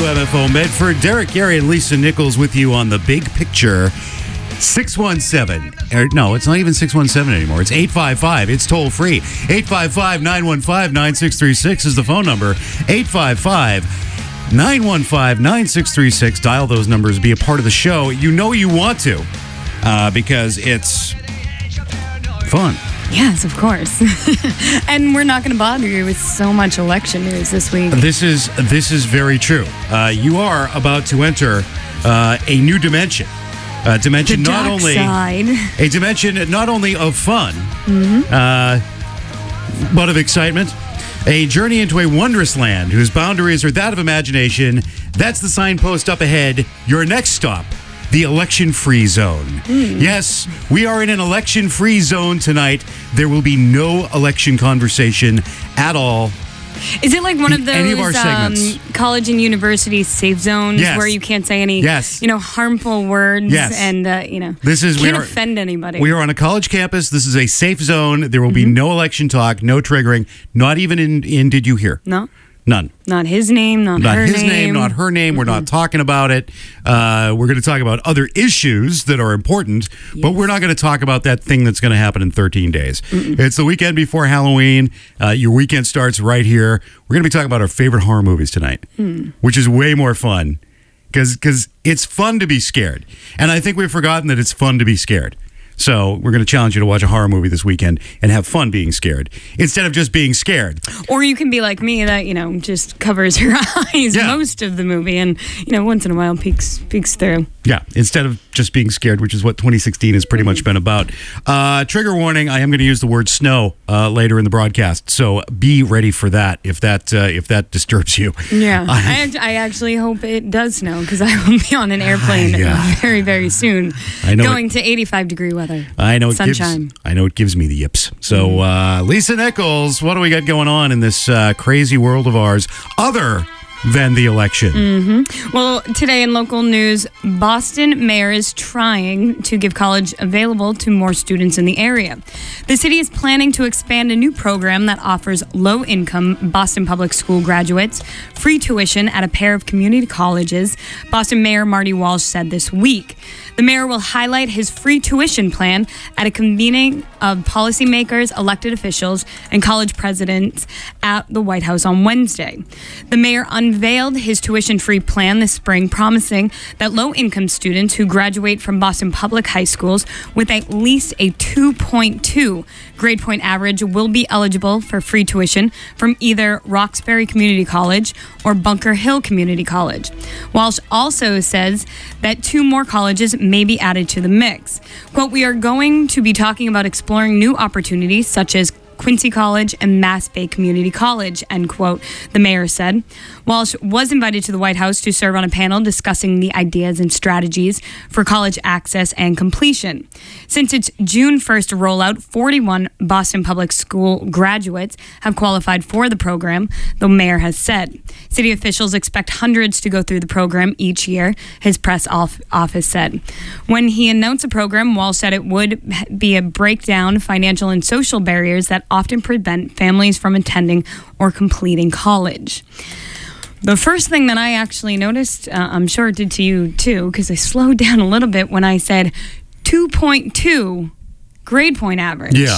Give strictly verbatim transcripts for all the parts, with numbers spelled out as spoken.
W M F O Medford. Derek, Gary, and Lisa Nichols with you on the Big Picture. six one seven. Er, no, it's not even six one seven anymore. It's eight five five. It's toll free. eight five five, nine one five, nine six three six is the phone number. eight five five, nine one five, nine six three six. Dial those numbers. Be a part of the show. You know you want to uh, because it's fun. Yes, of course. And we're not going to bother you with so much election news this week. This is this is very true. Uh, you are about to enter uh, a new dimension. A dimension the not dark only side. a dimension not only of fun, mm-hmm. uh, but of excitement. A journey into a wondrous land whose boundaries are that of imagination. That's the signpost up ahead. Your next stop. The election-free zone. Mm. Yes, we are in an election-free zone tonight. There will be no election conversation at all. Is it like one of those any of our um, college and university safe zones yes. where you can't say any, yes. you know, harmful words yes. and uh, you know, this is, can't we are, offend anybody? We are on a college campus. This is a safe zone. There will be mm-hmm. no election talk, no triggering. Not even in. in Did you hear? No. None. Not his name, not, not her his name. name, not her name. We're not talking about it. Uh, we're going to talk about other issues that are important, yes. but we're not going to talk about that thing that's going to happen in thirteen days. Mm-mm. It's the weekend before Halloween. Uh, your weekend starts right here. We're going to be talking about our favorite horror movies tonight, mm. which is way more fun because because it's fun to be scared. And I think we've forgotten that it's fun to be scared. So we're going to challenge you to watch a horror movie this weekend and have fun being scared instead of just being scared. Or you can be like me that, you know, just covers her eyes yeah. most of the movie and, you know, once in a while peeks peeks through. Yeah, instead of just being scared, which is what twenty sixteen has pretty much been about. Uh, trigger warning, I am going to use the word snow uh, later in the broadcast, so be ready for that if that uh, if that disturbs you. Yeah, I, I, I actually hope it does snow because I will be on an airplane yeah. very, very soon I know going it, to eighty-five degree weather. I know it Sunshine. Gives, I know it gives me the yips. So, uh, Lisa Nichols, what do we got going on in this uh, crazy world of ours other than the election? Mm-hmm. Well, today in local news, Boston mayor is trying to give college available to more students in the area. The city is planning to expand a new program that offers low-income Boston Public School graduates free tuition at a pair of community colleges, Boston Mayor Marty Walsh said this week. The mayor will highlight his free tuition plan at a convening of policymakers, elected officials, and college presidents at the White House on Wednesday. The mayor unveiled his tuition-free plan this spring, promising that low-income students who graduate from Boston public high schools with at least a two point two grade point average will be eligible for free tuition from either Roxbury Community College or Bunker Hill Community College. Walsh also says that two more colleges may be added to the mix. Quote, "We are going to be talking about exploring new opportunities such as Quincy College and Mass Bay Community College," end quote, the mayor said. Walsh was invited to the White House to serve on a panel discussing the ideas and strategies for college access and completion. Since its June first rollout, forty-one Boston Public School graduates have qualified for the program, the mayor has said. City officials expect hundreds to go through the program each year, his press office said. When he announced the program, Walsh said it would be a breakdown financial and social barriers that often prevent families from attending or completing college. The first thing that I actually noticed, uh, I'm sure it did to you too, because I slowed down a little bit when I said two point two grade point average. Yeah.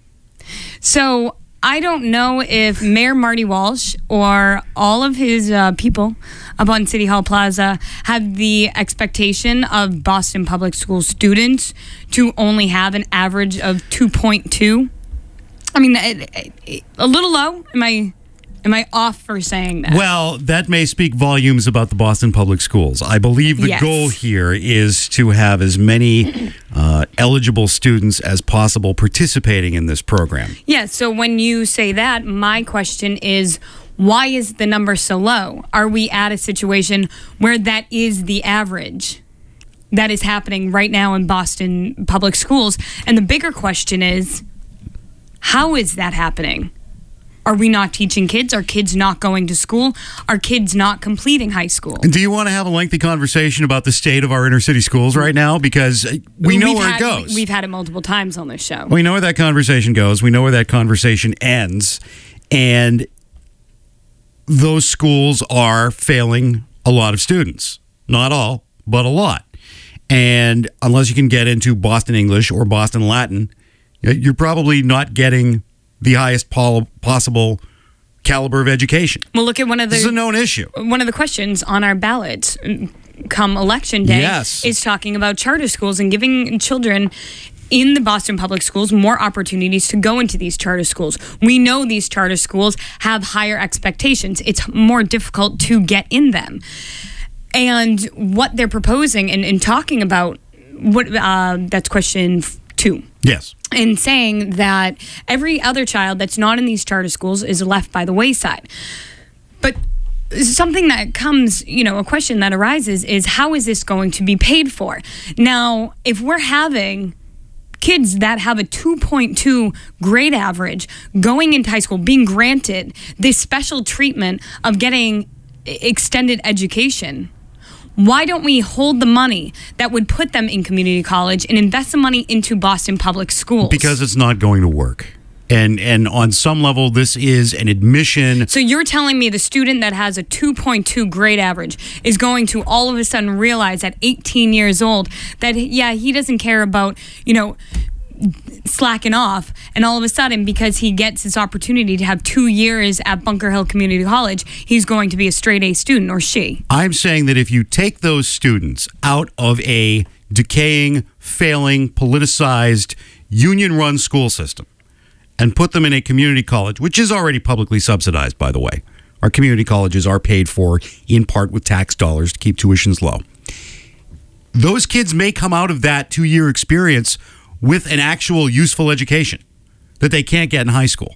So I don't know if Mayor Marty Walsh or all of his uh, people up on City Hall Plaza have the expectation of Boston Public School students to only have an average of two point two. I mean, it, it, it, a little low. Am I am I off for saying that? Well, that may speak volumes about the Boston Public Schools. I believe the yes. goal here is to have as many uh, eligible students as possible participating in this program. Yeah, so when you say that, my question is, why is the number so low? Are we at a situation where that is the average that is happening right now in Boston Public Schools? And the bigger question is, how is that happening? Are we not teaching kids? Are kids not going to school? Are kids not completing high school? Do you want to have a lengthy conversation about the state of our inner city schools right now? Because we know we've where had, it goes. We've had it multiple times on this show. We know where that conversation goes. We know where that conversation ends. And those schools are failing a lot of students. Not all, but a lot. And unless you can get into Boston English or Boston Latin, you're probably not getting the highest pol- possible caliber of education. Well, look at one of the... This is a known issue. One of the questions on our ballot come election day yes. is talking about charter schools and giving children in the Boston Public Schools more opportunities to go into these charter schools. We know these charter schools have higher expectations. It's more difficult to get in them. And what they're proposing and, and talking about, what uh, that's question two. Yes. And saying that every other child that's not in these charter schools is left by the wayside. But something that comes, you know, a question that arises is, how is this going to be paid for? Now, if we're having kids that have a two point two grade average going into high school, being granted this special treatment of getting extended education, why don't we hold the money that would put them in community college and invest the money into Boston Public Schools? Because it's not going to work. And and on some level, this is an admission. So you're telling me the student that has a two point two grade average is going to all of a sudden realize at eighteen years old that, yeah, he doesn't care about, you know, slacking off, and all of a sudden, because he gets this opportunity to have two years at Bunker Hill Community College, he's going to be a straight A student, or she. I'm saying that if you take those students out of a decaying, failing, politicized, union-run school system and put them in a community college, which is already publicly subsidized, by the way. Our community colleges are paid for in part with tax dollars to keep tuitions low. Those kids may come out of that two-year experience with an actual useful education that they can't get in high school.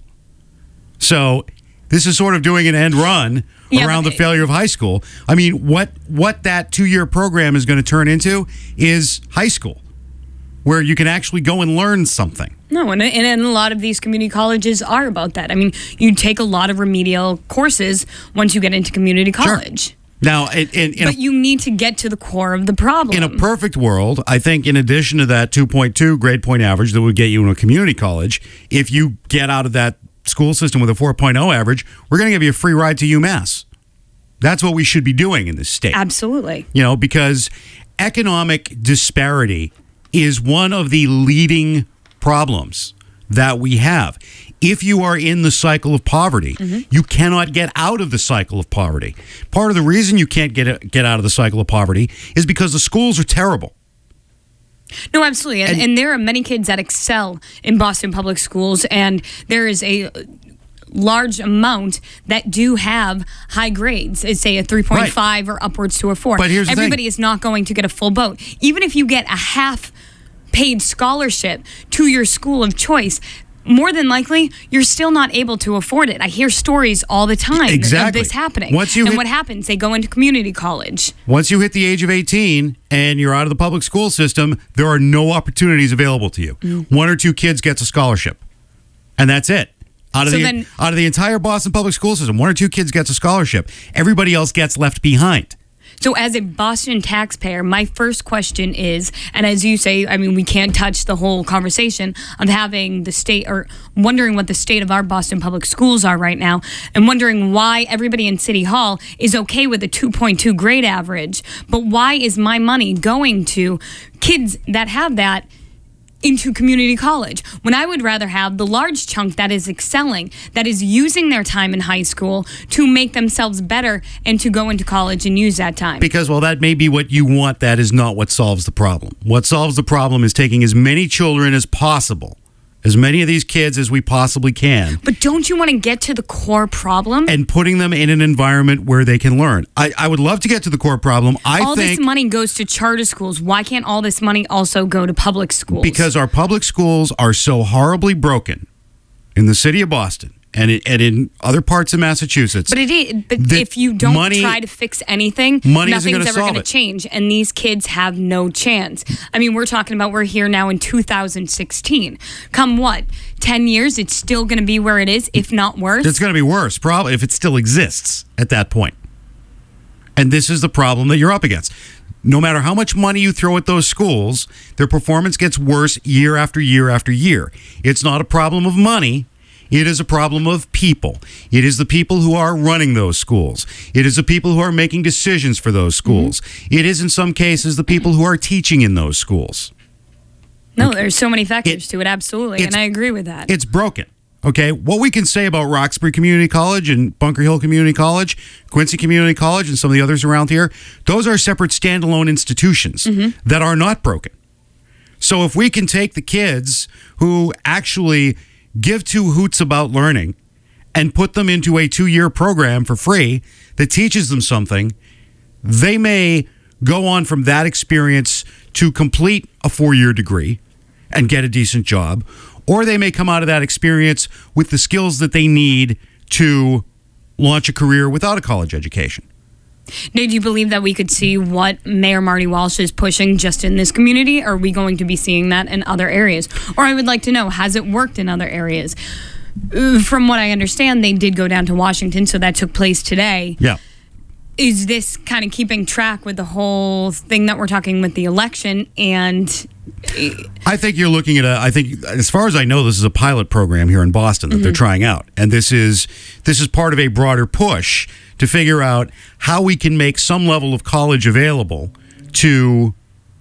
So this is sort of doing an end run yeah, around the failure of high school. I mean, what what that two-year program is going to turn into is high school, where you can actually go and learn something. No, and, and a lot of these community colleges are about that. I mean, you take a lot of remedial courses once you get into community college. Sure. Now, in, in, in but a, you need to get to the core of the problem. In a perfect world, I think in addition to that two point two grade point average that would get you in a community college, if you get out of that school system with a four point oh average, we're going to give you a free ride to UMass. That's what we should be doing in this state. Absolutely. You know, because economic disparity is one of the leading problems that we have. If you are in the cycle of poverty, mm-hmm. you cannot get out of the cycle of poverty. Part of the reason you can't get get out of the cycle of poverty is because the schools are terrible. No, absolutely. And, And- and there are many kids that excel in Boston Public Schools, and there is a large amount that do have high grades, it's say a three point five right. or upwards to a four. But here's the Everybody thing. is not going to get a full boat. Even if you get a half paid scholarship to your school of choice, more than likely, you're still not able to afford it. I hear stories all the time exactly. of this happening. Once you and hit, what happens? They go into community college. Once you hit the age of eighteen and you're out of the public school system, there are no opportunities available to you. Mm. One or two kids gets a scholarship, and that's it. Out of, so the, then, out of the entire Boston public school system, one or two kids gets a scholarship. Everybody else gets left behind. So as a Boston taxpayer, my first question is, and as you say, I mean, we can't touch the whole conversation of having the state, or wondering what the state of our Boston public schools are right now, and wondering why everybody in City Hall is okay with a two point two grade average, but why is my money going to kids that have that into community college, when I would rather have the large chunk that is excelling, that is using their time in high school to make themselves better and to go into college and use that time? Because, well, that may be what you want. That is not what solves the problem. What solves the problem is taking as many children as possible, as many of these kids as we possibly can. But don't you want to get to the core problem? And putting them in an environment where they can learn. I, I would love to get to the core problem. I all think this money goes to charter schools. Why can't all this money also go to public schools? Because our public schools are so horribly broken in the city of Boston and, it, and in other parts of Massachusetts. But it is, but if you don't money, try to fix anything, money nothing's ever going to it. change. And these kids have no chance. I mean, we're talking about we're here now in two thousand sixteen. Come what? ten years, it's still going to be where it is, if not worse? It's going to be worse, probably, if it still exists at that point. And this is the problem that you're up against. No matter how much money you throw at those schools, their performance gets worse year after year after year. It's not a problem of money. It is a problem of people. It is the people who are running those schools. It is the people who are making decisions for those schools. Mm-hmm. It is, in some cases, the people who are teaching in those schools. No, okay. There's so many factors it, to it, absolutely, and I agree with that. It's broken. Okay, what we can say about Roxbury Community College and Bunker Hill Community College, Quincy Community College, and some of the others around here, those are separate standalone institutions mm-hmm. that are not broken. So if we can take the kids who actually give two hoots about learning and put them into a two-year program for free that teaches them something, they may go on from that experience to complete a four-year degree and get a decent job, or they may come out of that experience with the skills that they need to launch a career without a college education. Now, do you believe that we could see what Mayor Marty Walsh is pushing just in this community? Or are we going to be seeing that in other areas? Or I would like to know, has it worked in other areas? From what I understand, they did go down to Washington, so that took place today. Yeah. Is this kind of keeping track with the whole thing that we're talking with the election? And I think you're looking at a, I think, as far as I know, this is a pilot program here in Boston that mm-hmm. they're trying out. And this is this is part of a broader push to figure out how we can make some level of college available to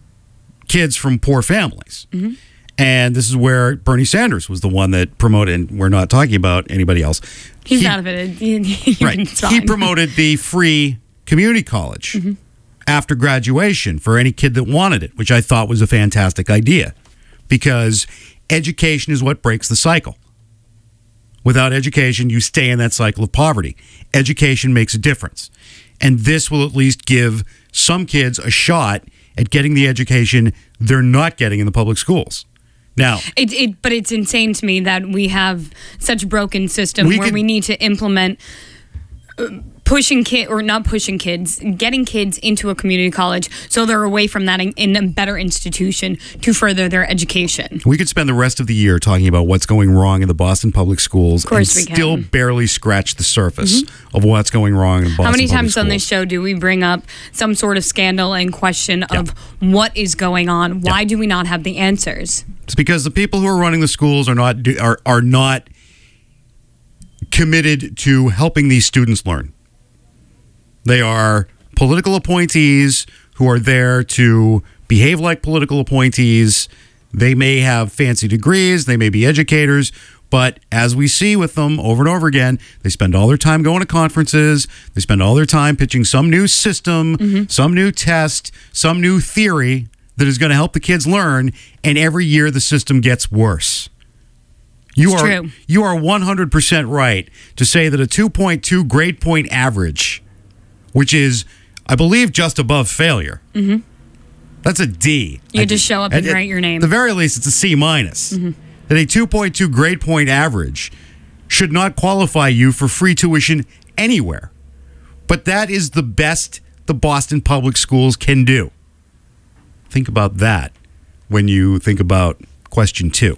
kids from poor families. Mm-hmm. And this is where Bernie Sanders was the one that promoted, and we're not talking about anybody else. He's he, out of it. Right. He promoted the free community college mm-hmm. after graduation for any kid that wanted it, which I thought was a fantastic idea because education is what breaks the cycle. Without education, you stay in that cycle of poverty. Education makes a difference. And this will at least give some kids a shot at getting the education they're not getting in the public schools. Now, it, it, but it's insane to me that we have such broken system we where could, we need to implement uh, pushing kid or not pushing kids, getting kids into a community college so they're away from that in, in a better institution to further their education. We could spend the rest of the year talking about what's going wrong in the Boston public schools of course and we still can. barely scratch the surface mm-hmm. of what's going wrong in Boston. How many public times schools. on this show do we bring up some sort of scandal and question yeah. of what is going on? Why yeah. do we not have the answers? It's because the people who are running the schools are not are are not committed to helping these students learn. They are political appointees who are there to behave like political appointees. They may have fancy degrees, they may be educators, but as we see with them over and over again, they spend all their time going to conferences, they spend all their time pitching some new system, mm-hmm. some new test, some new theory that is going to help the kids learn, and every year the system gets worse. You it's are true. You are one hundred percent right to say that a two point two grade point average, which is, I believe, just above failure. Mm-hmm. That's a D. You just show up and at, write your name. At the very least, it's a C minus. Mm-hmm. That a two point two grade point average should not qualify you for free tuition anywhere. But that is the best the Boston Public Schools can do. Think about that when you think about question two.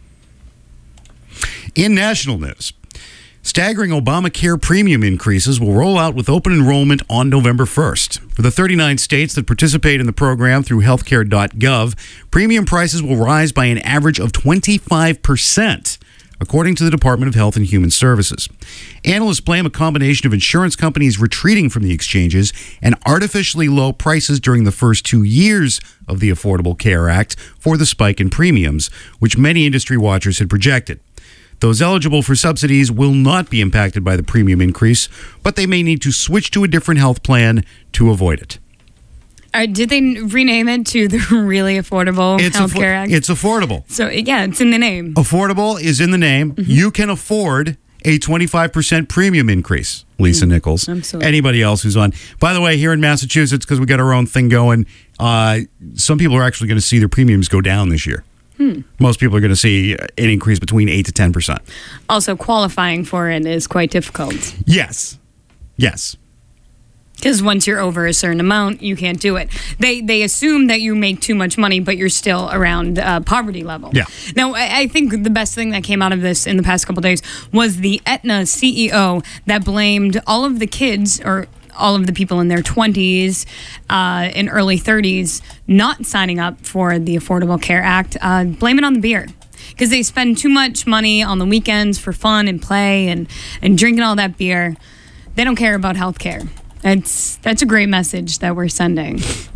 In national news, staggering Obamacare premium increases will roll out with open enrollment on November first. For the thirty-nine states that participate in the program through healthcare dot gov, premium prices will rise by an average of twenty-five percent, according to the Department of Health and Human Services. Analysts blame a combination of insurance companies retreating from the exchanges and artificially low prices during the first two years of the Affordable Care Act for the spike in premiums, which many industry watchers had projected. Those eligible for subsidies will not be impacted by the premium increase, but they may need to switch to a different health plan to avoid it. Uh, did they rename it to the Really Affordable it's Health Care affo- Act? It's affordable. So, yeah, it's in the name. Affordable is in the name. Mm-hmm. You can afford a twenty-five percent premium increase, Lisa mm, Nichols. Absolutely. Anybody else who's on. By the way, here in Massachusetts, because we got our own thing going, uh, some people are actually going to see their premiums go down this year. Hmm. Most people are going to see an increase between eight to ten percent. Also, qualifying for it is quite difficult. Yes. Yes. Because once you're over a certain amount, you can't do it. They they assume that you make too much money, but you're still around uh, poverty level. Yeah. Now, I, I think the best thing that came out of this in the past couple of days was the Aetna C E O that blamed all of the kids, or all of the people in their twenties uh, and early thirties not signing up for the Affordable Care Act, uh, blame it on the beer. because they spend too much money on the weekends for fun and play and, and drinking all that beer. They don't care about health care. That's, that's a great message that we're sending.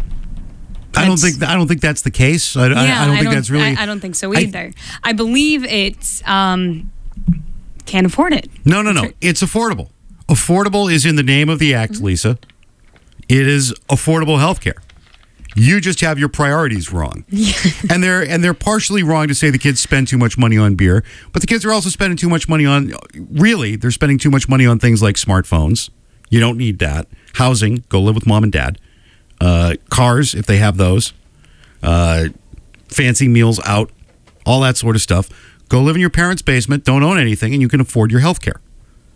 I don't think I don't think that's the case. I, yeah, I, I don't I think don't, that's really. I, I don't think so either. I, I believe it's um, can't afford it. No, no, no. It's affordable. Affordable is in the name of the act, Lisa. It is affordable health care. You just have your priorities wrong. Yeah. And they're and they're partially wrong to say the kids spend too much money on beer, but the kids are also spending too much money on, really, they're spending too much money on things like smartphones. You don't need that. Housing, go live with mom and dad. Uh, cars, if they have those. Uh, fancy meals out. All that sort of stuff. Go live in your parents' basement, don't own anything, and you can afford your health care.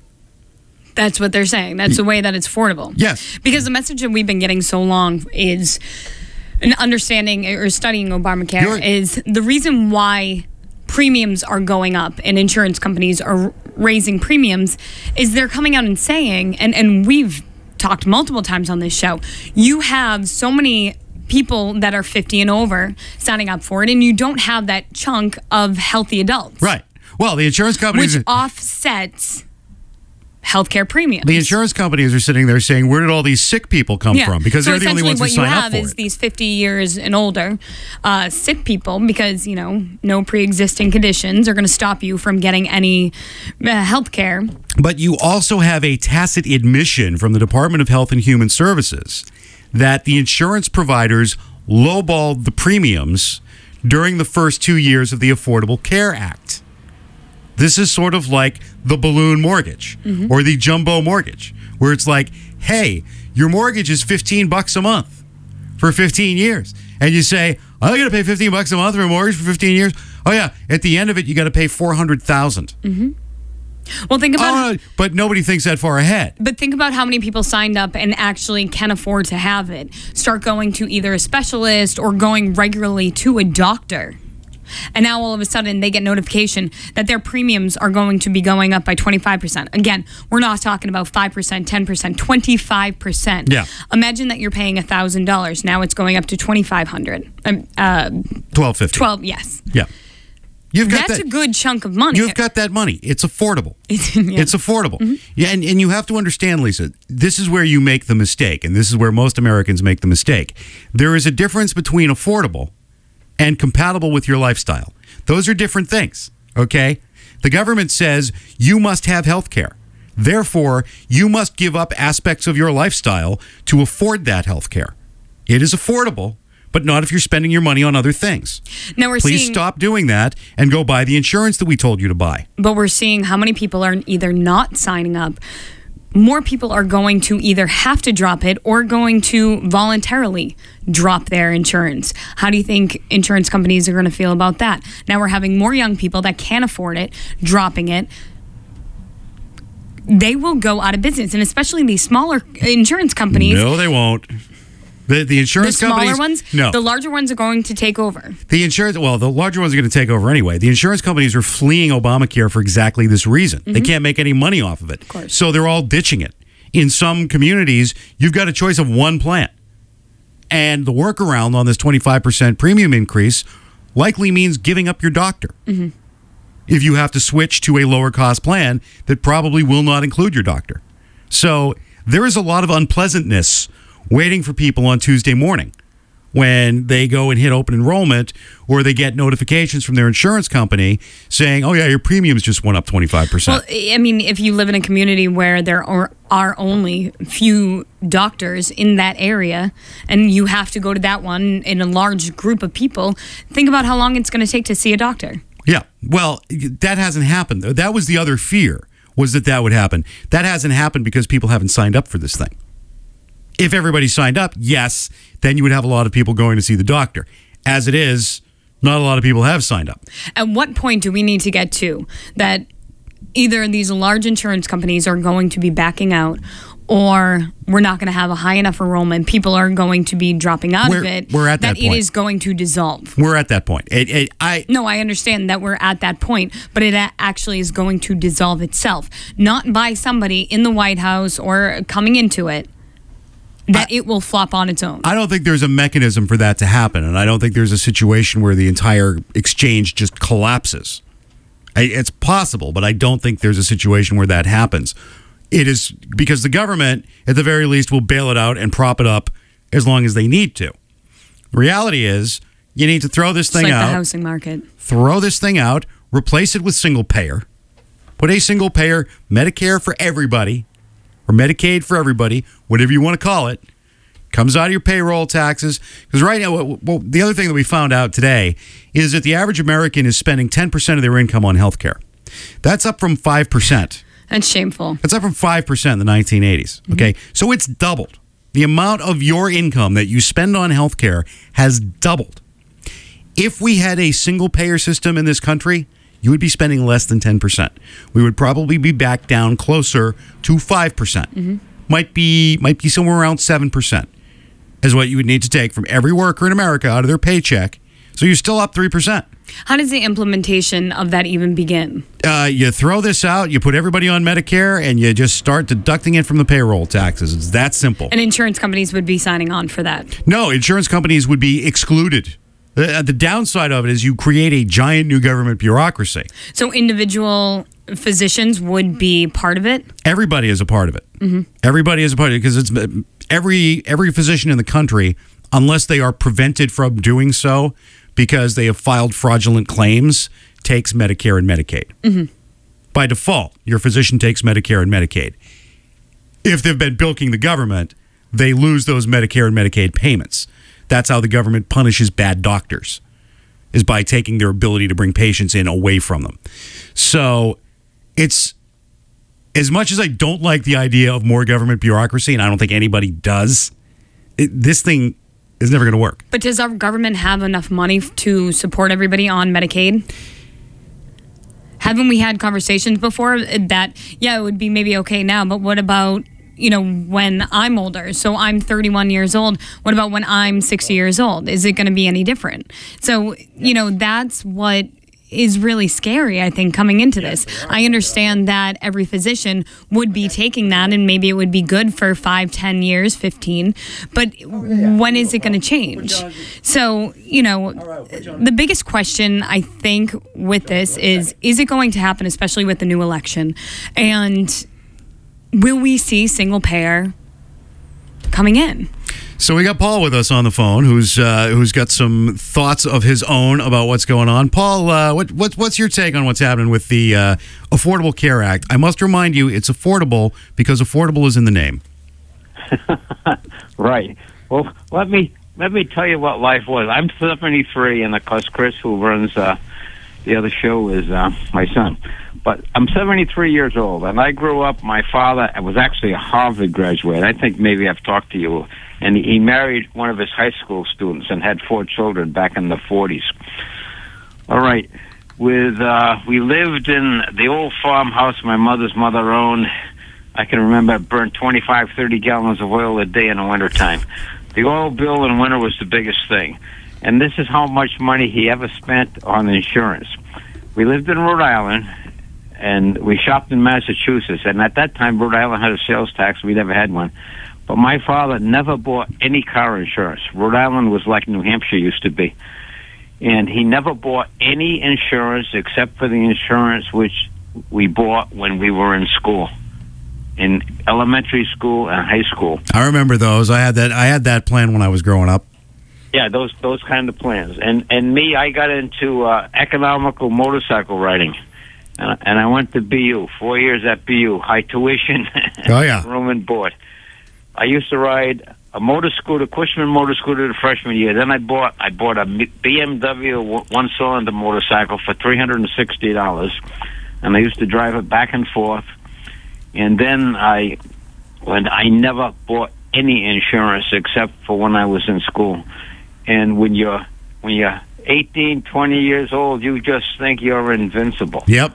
That's what they're saying. That's the way that it's affordable. Yes. Because the message that we've been getting so long is an understanding or studying Obamacare You're, is the reason why premiums are going up and insurance companies are raising premiums is they're coming out and saying, and, and we've talked multiple times on this show, you have so many people that are fifty and over signing up for it, and you don't have that chunk of healthy adults. Right. Well, the insurance companies... Which offsets healthcare premiums. The insurance companies are sitting there saying, where did all these sick people come yeah. from? Because so they're the only ones who sign up for it. what you have is these fifty years and older uh, sick people because, you know, no pre-existing conditions are going to stop you from getting any uh, health care. But you also have a tacit admission from the Department of Health and Human Services that the insurance providers lowballed the premiums during the first two years of the Affordable Care Act. This is sort of like the balloon mortgage mm-hmm. or the jumbo mortgage, where it's like, hey, your mortgage is fifteen bucks a month for fifteen years. And you say, I'm going to pay fifteen bucks a month for a mortgage for fifteen years. Oh, yeah. At the end of it, you got to pay four hundred thousand dollars. Mm-hmm. Well, think about... Oh, no, but nobody thinks that far ahead. But think about how many people signed up and actually can afford to have it. Start going to either a specialist or going regularly to a doctor. And now all of a sudden they get notification that their premiums are going to be going up by twenty-five percent. Again, we're not talking about five percent, ten percent, twenty-five percent. Yeah. Imagine that you're paying one thousand dollars. Now it's going up to twenty-five hundred dollars. Um, uh, twelve fifty. twelve, yes. Yeah. You've got That's that, a good chunk of money. You've got that money. It's affordable. It's, yeah. it's affordable. Mm-hmm. Yeah, and, and you have to understand, Lisa, this is where you make the mistake, and this is where most Americans make the mistake. There is a difference between affordable and compatible with your lifestyle. Those are different things, okay? The government says you must have health care. Therefore, you must give up aspects of your lifestyle to afford that health care. It is affordable, but not if you're spending your money on other things. Now we're Please seeing, stop doing that and go buy the insurance that we told you to buy. But we're seeing how many people are either not signing up. More people are going to either have to drop it or going to voluntarily drop their insurance. How do you think insurance companies are going to feel about that? Now we're having more young people that can't afford it, dropping it. They will go out of business, and especially these smaller insurance companies. No, they won't. The, the insurance the smaller companies, ones, no. The larger ones are going to take over. The insurance, well, the larger ones are going to take over anyway. The insurance companies are fleeing Obamacare for exactly this reason. Mm-hmm. They can't make any money off of it. Of course. So they're all ditching it. In some communities, you've got a choice of one plan. And the workaround on this twenty-five percent premium increase likely means giving up your doctor. Mm-hmm. If you have to switch to a lower cost plan that probably will not include your doctor. So there is a lot of unpleasantness waiting for people on Tuesday morning when they go and hit open enrollment or they get notifications from their insurance company saying, oh, yeah, your premiums just went up twenty-five percent. Well, I mean, if you live in a community where there are, are only few doctors in that area and you have to go to that one in a large group of people, think about how long it's going to take to see a doctor. Yeah, well, that hasn't happened. That was the other fear, was that that would happen. That hasn't happened because people haven't signed up for this thing. If everybody signed up, yes, then you would have a lot of people going to see the doctor. As it is, not a lot of people have signed up. At what point do we need to get to that either these large insurance companies are going to be backing out or we're not going to have a high enough enrollment, people are going to be dropping out we're, of it, we're at that, that point. It is going to dissolve? We're at that point. It, it, I No, I understand that we're at that point, but it actually is going to dissolve itself, not by somebody in the White House or coming into it. that I, it will flop on its own. I don't think there's a mechanism for that to happen, and I don't think there's a situation where the entire exchange just collapses. I, it's possible, but I don't think there's a situation where that happens. It is because the government, at the very least, will bail it out and prop it up as long as they need to. The reality is, you need to throw this thing like out. The housing market. Throw this thing out, replace it with single payer. Put a single payer, Medicare for everybody, or Medicaid for everybody, whatever you want to call it, comes out of your payroll taxes. Because right now, well, the other thing that we found out today is that the average American is spending ten percent of their income on health care. That's up from five percent. That's shameful. That's up from five percent in the nineteen eighties. Okay, mm-hmm. So it's doubled. The amount of your income that you spend on health care has doubled. If we had a single payer system in this country, you would be spending less than ten percent. We would probably be back down closer to five percent. Mm-hmm. Might be might be somewhere around seven percent is what you would need to take from every worker in America out of their paycheck. So you're still up three percent. How does the implementation of that even begin? Uh, you throw this out, you put everybody on Medicare, and you just start deducting it from the payroll taxes. It's that simple. And insurance companies would be signing on for that? No, insurance companies would be excluded. The, the downside of it is you create a giant new government bureaucracy. So individual physicians would be part of it? Everybody is a part of it. Mm-hmm. Everybody is a part of it because it's every every physician in the country, unless they are prevented from doing so because they have filed fraudulent claims, takes Medicare and Medicaid. Mm-hmm. By default, your physician takes Medicare and Medicaid. If they've been bilking the government, they lose those Medicare and Medicaid payments. That's how the government punishes bad doctors, is by taking their ability to bring patients in away from them. So it's, as much as I don't like the idea of more government bureaucracy, and I don't think anybody does, it, this thing is never going to work. But does our government have enough money to support everybody on Medicaid? Haven't we had conversations before that, yeah, it would be maybe okay now, but what about, you know, when I'm older? So I'm thirty-one years old. What about when I'm sixty years old? Is it going to be any different? So, you know, that's what is really scary, I think, coming into this. I understand that every physician would be taking that, and maybe it would be good for five, ten years, fifteen. But when is it going to change? So, you know, the biggest question, I think, with this is, is it going to happen, especially with the new election? And will we see single payer coming in? So we got Paul with us on the phone, who's uh, who's got some thoughts of his own about what's going on. Paul, uh, what, what what's your take on what's happening with the uh, Affordable Care Act? I must remind you, it's affordable because affordable is in the name. Right. Well, let me let me tell you what life was. I'm seventy-three, and of course, Chris, who runs uh, the other show, is uh, my son. But I'm seventy-three years old, and I grew up. My father was actually a Harvard graduate. I think maybe I've talked to you. And he married one of his high school students and had four children back in the forties. All right. With uh, we lived in the old farmhouse my mother's mother owned. I can remember it burned twenty-five, thirty gallons of oil a day in the wintertime. The oil bill in winter was the biggest thing. And this is how much money he ever spent on insurance. We lived in Rhode Island, and we shopped in Massachusetts. And at that time, Rhode Island had a sales tax. We never had one. But my father never bought any car insurance. Rhode Island was like New Hampshire used to be. And he never bought any insurance except for the insurance which we bought when we were in school, in elementary school and high school. I remember those. I had that I had that plan when I was growing up. Yeah, those those kind of plans. And and me, I got into uh, economical motorcycle riding. And, and I went to B U, four years at B U, high tuition, oh, yeah. room and board. I used to ride a motor scooter, Cushman motor scooter, the freshman year. Then I bought I bought a B M W one-cylinder motorcycle for three hundred and sixty dollars, and I used to drive it back and forth. And then I, when I never bought any insurance except for when I was in school. And when you're when you're eighteen, twenty years old, you just think you're invincible. Yep.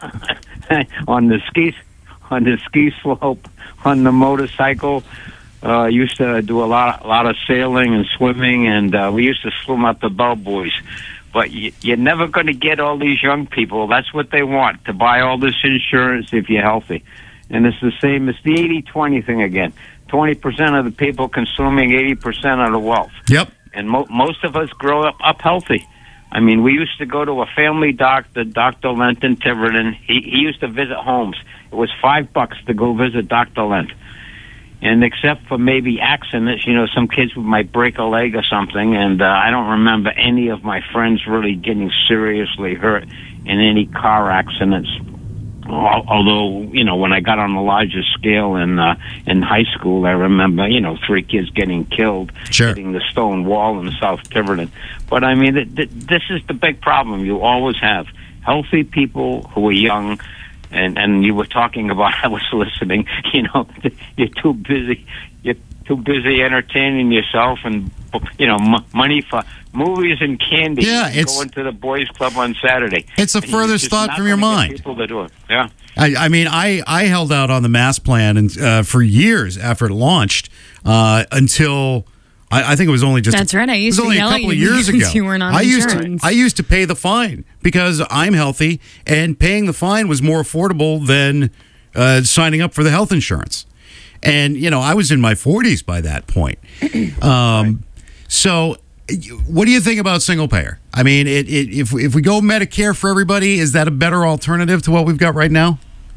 on the ski on the ski slope, on the motorcycle. Uh, used to do a lot, a lot of sailing and swimming, and uh, we used to swim up the Bellboys. But you, you're never going to get all these young people. That's what they want, to buy all this insurance if you're healthy. And it's the same. It's the eighty twenty thing again. twenty percent of the people consuming eighty percent of the wealth. Yep. And mo- most of us grow up, up healthy. I mean, we used to go to a family doctor, Doctor Lent in Tiverton. He, he used to visit homes. It was five bucks to go visit Doctor Lent. And except for maybe accidents, you know, some kids might break a leg or something, and uh, I don't remember any of my friends really getting seriously hurt in any car accidents. Although, you know, when I got on the larger scale in uh, in high school, I remember, you know, three kids getting killed, sure. hitting the stone wall in South Tiverton. But, I mean, th- th- this is the big problem you always have. Healthy people who are young, and, and you were talking about, I was listening, you know, you're too busy, you're too busy entertaining yourself and, you know, m- money for movies and candy. Yeah, and it's going to the boys' club on Saturday. It's a furthest thought from your mind. People to do it. Yeah. I, I mean, I, I held out on the mass plan and uh, for years after it launched uh, until I, I think it was only just that's right. I used it was to only yell a couple at of you years because ago. you weren't on I insurance. used to I used to pay the fine because I'm healthy, and paying the fine was more affordable than uh, signing up for the health insurance. And you know, I was in my forties by that point. Um, so. What do you think about single payer? I mean, it, it, if if we go Medicare for everybody, is that a better alternative to what we've got right now?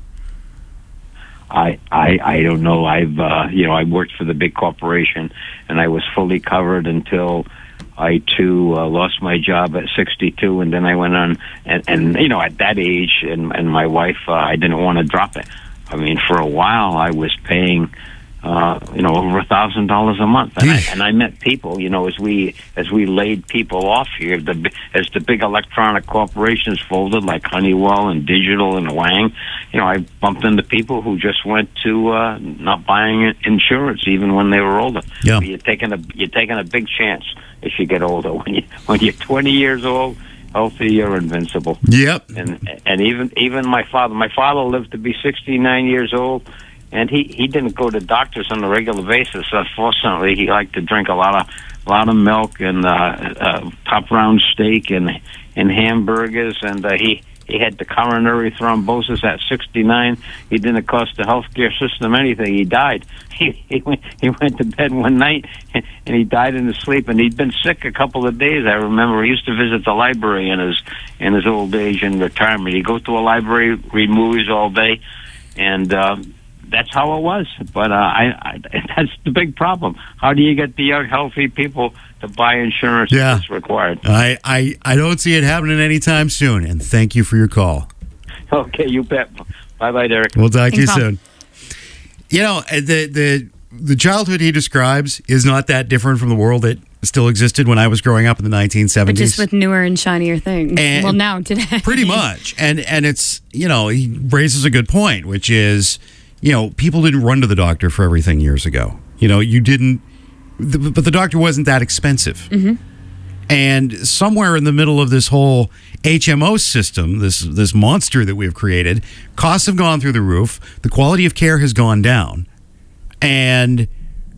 I I, I don't know. I've uh, you know I worked for the big corporation, and I was fully covered until I too uh, lost my job at sixty-two, and then I went on and, and you know at that age, and and my wife, uh, I didn't want to drop it. I mean, for a while I was paying. Uh, you know, over a thousand dollars a month, and I, and I met people. You know, as we as we laid people off here, the as the big electronic corporations folded, like Honeywell and Digital and Wang. You know, I bumped into people who just went to uh, not buying insurance even when they were older. Yeah, you're taking a you're taking a big chance as you get older. When you when you're twenty years old, healthy, you're invincible. Yep. And and even even my father, my father lived to be sixty-nine years old. And he, he didn't go to doctors on a regular basis. Unfortunately, he liked to drink a lot of a lot of milk and uh, uh, top round steak and and hamburgers. And uh, he he had the coronary thrombosis at sixty-nine. He didn't cost the healthcare system anything. He died. He he went, he went to bed one night and, and he died in his sleep. And he'd been sick a couple of days. I remember he used to visit the library in his in his old age and retirement. He'd go to a library, read movies all day, and. Uh, That's how it was, but uh, I, I, that's the big problem. How do you get the young, healthy people to buy insurance yeah. that's required? I, I, I don't see it happening anytime soon, and thank you for your call. Okay, you bet. Bye-bye, Derek. We'll talk to you Thanks, soon. You know, the, the, the childhood he describes is not that different from the world that still existed when I was growing up in the nineteen But seventies. just with newer and shinier things. And well, now, today. Pretty much. And, and it's, you know, he raises a good point, which is... You know, people didn't run to the doctor for everything years ago. You know, you didn't, but the doctor wasn't that expensive. Mm-hmm. And somewhere in the middle of this whole H M O system, this this monster that we've created, costs have gone through the roof. The quality of care has gone down, and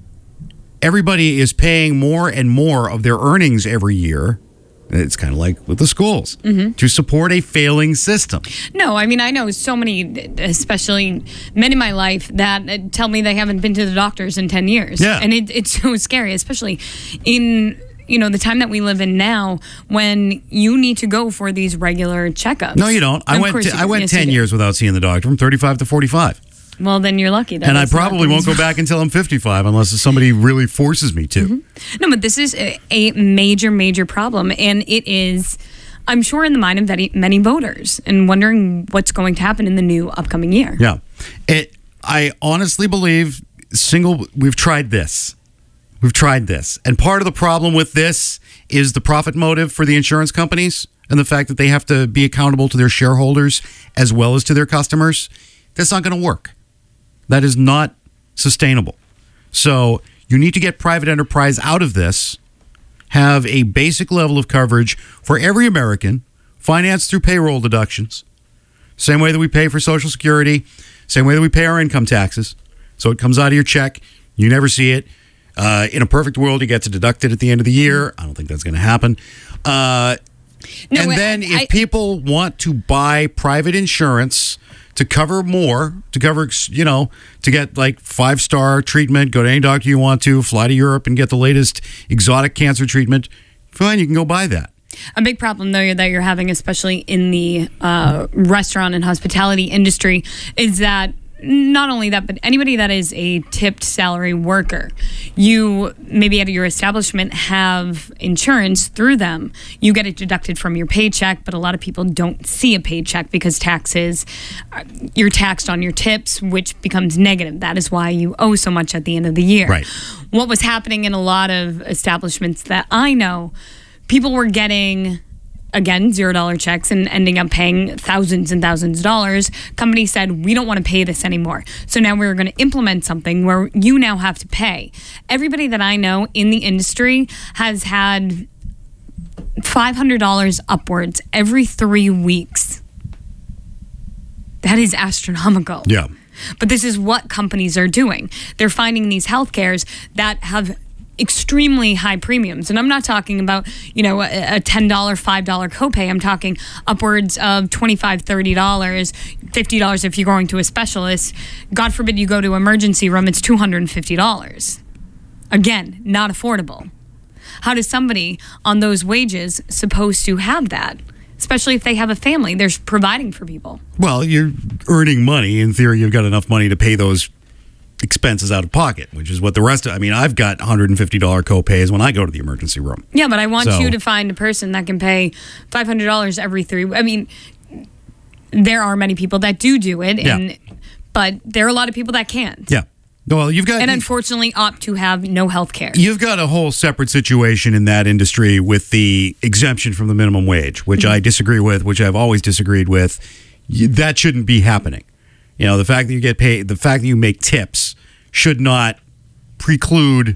everybody is paying more and more of their earnings every year. It's kind of like with the schools mm-hmm. to support a failing system. No, I mean, I know so many, especially men in my life, that tell me they haven't been to the doctors in ten years. Yeah. And it, it's so scary, especially in, you know, the time that we live in now when you need to go for these regular checkups. No, you don't. I Of went course t- you I do. went Yes, you ten do. years without seeing the doctor, from thirty-five to forty-five. Well, then you're lucky. That And I it's not probably won't these- go back until I'm fifty-five unless somebody really forces me to. Mm-hmm. No, but this is a, a major, major problem. And it is, I'm sure, in the mind of many, many voters and wondering what's going to happen in the new upcoming year. Yeah. It, I honestly believe single, we've tried this. We've tried this. And part of the problem with this is the profit motive for the insurance companies and the fact that they have to be accountable to their shareholders as well as to their customers. That's not going to work. That is not sustainable. So you need to get private enterprise out of this, have a basic level of coverage for every American, financed through payroll deductions, same way that we pay for Social Security, same way that we pay our income taxes. So it comes out of your check. You never see it. Uh, in a perfect world, you get to deduct it at the end of the year. I don't think that's going to happen. Uh, No, and I- then if I- people want to buy private insurance to cover more, to cover, you know, to get like five-star treatment, go to any doctor you want to, fly to Europe and get the latest exotic cancer treatment, fine, you can go buy that. A big problem, though, that you're having, especially in the uh, restaurant and hospitality industry, is that not only that, but anybody that is a tipped salary worker, you maybe at your establishment have insurance through them. You get it deducted from your paycheck, but a lot of people don't see a paycheck because taxes, you're taxed on your tips, which becomes negative. That is why you owe so much at the end of the year. Right. What was happening in a lot of establishments that I know, people were getting, again, zero dollar checks and ending up paying thousands and thousands of dollars. Company said, we don't want to pay this anymore. So now we're going to implement something where you now have to pay. Everybody that I know in the industry has had five hundred dollars upwards every three weeks. That is astronomical. Yeah. But this is what companies are doing. They're finding these health cares that have extremely high premiums. And I'm not talking about, you know, a, a ten dollars, five dollars copay. I'm talking upwards of twenty-five dollars, thirty dollars, fifty dollars if you're going to a specialist. God forbid you go to emergency room, it's two hundred fifty dollars. Again, not affordable. How does somebody on those wages supposed to have that? Especially if they have a family, they're providing for people. Well, you're earning money. In theory, you've got enough money to pay those expenses out of pocket, which is what the rest of, I mean, I've got one hundred fifty dollars copays when I go to the emergency room. Yeah, but I want So- you to find a person that can pay five hundred dollars every three. I mean, there are many people that do do it, and Yeah. but there are a lot of people that can't. Yeah. Well, you've got And unfortunately opt to have no health care. You've got a whole separate situation in that industry with the exemption from the minimum wage, which I disagree with, which I've always disagreed with. You, that shouldn't be happening. You know, the fact that you get paid, the fact that you make tips should not preclude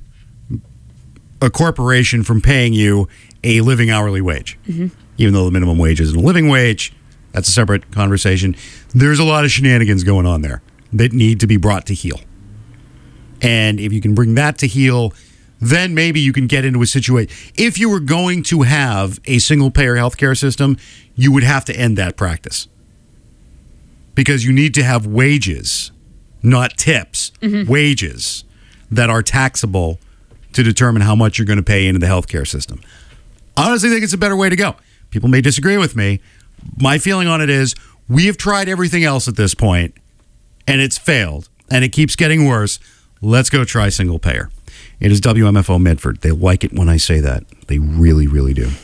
a corporation from paying you a living hourly wage. Mm-hmm. Even though the minimum wage isn't a living wage, that's a separate conversation. There's a lot of shenanigans going on there that need to be brought to heel. And if you can bring that to heel, then maybe you can get into a situation. If you were going to have a single-payer healthcare system, you would have to end that practice. Because you need to have wages, not tips, mm-hmm. wages that are taxable to determine how much you're going to pay into the healthcare system. I honestly think it's a better way to go. People may disagree with me. My feeling on it is we have tried everything else at this point, and it's failed, and it keeps getting worse. Let's go try single payer. It is W M F O Medford. They like it when I say that. They really, really do.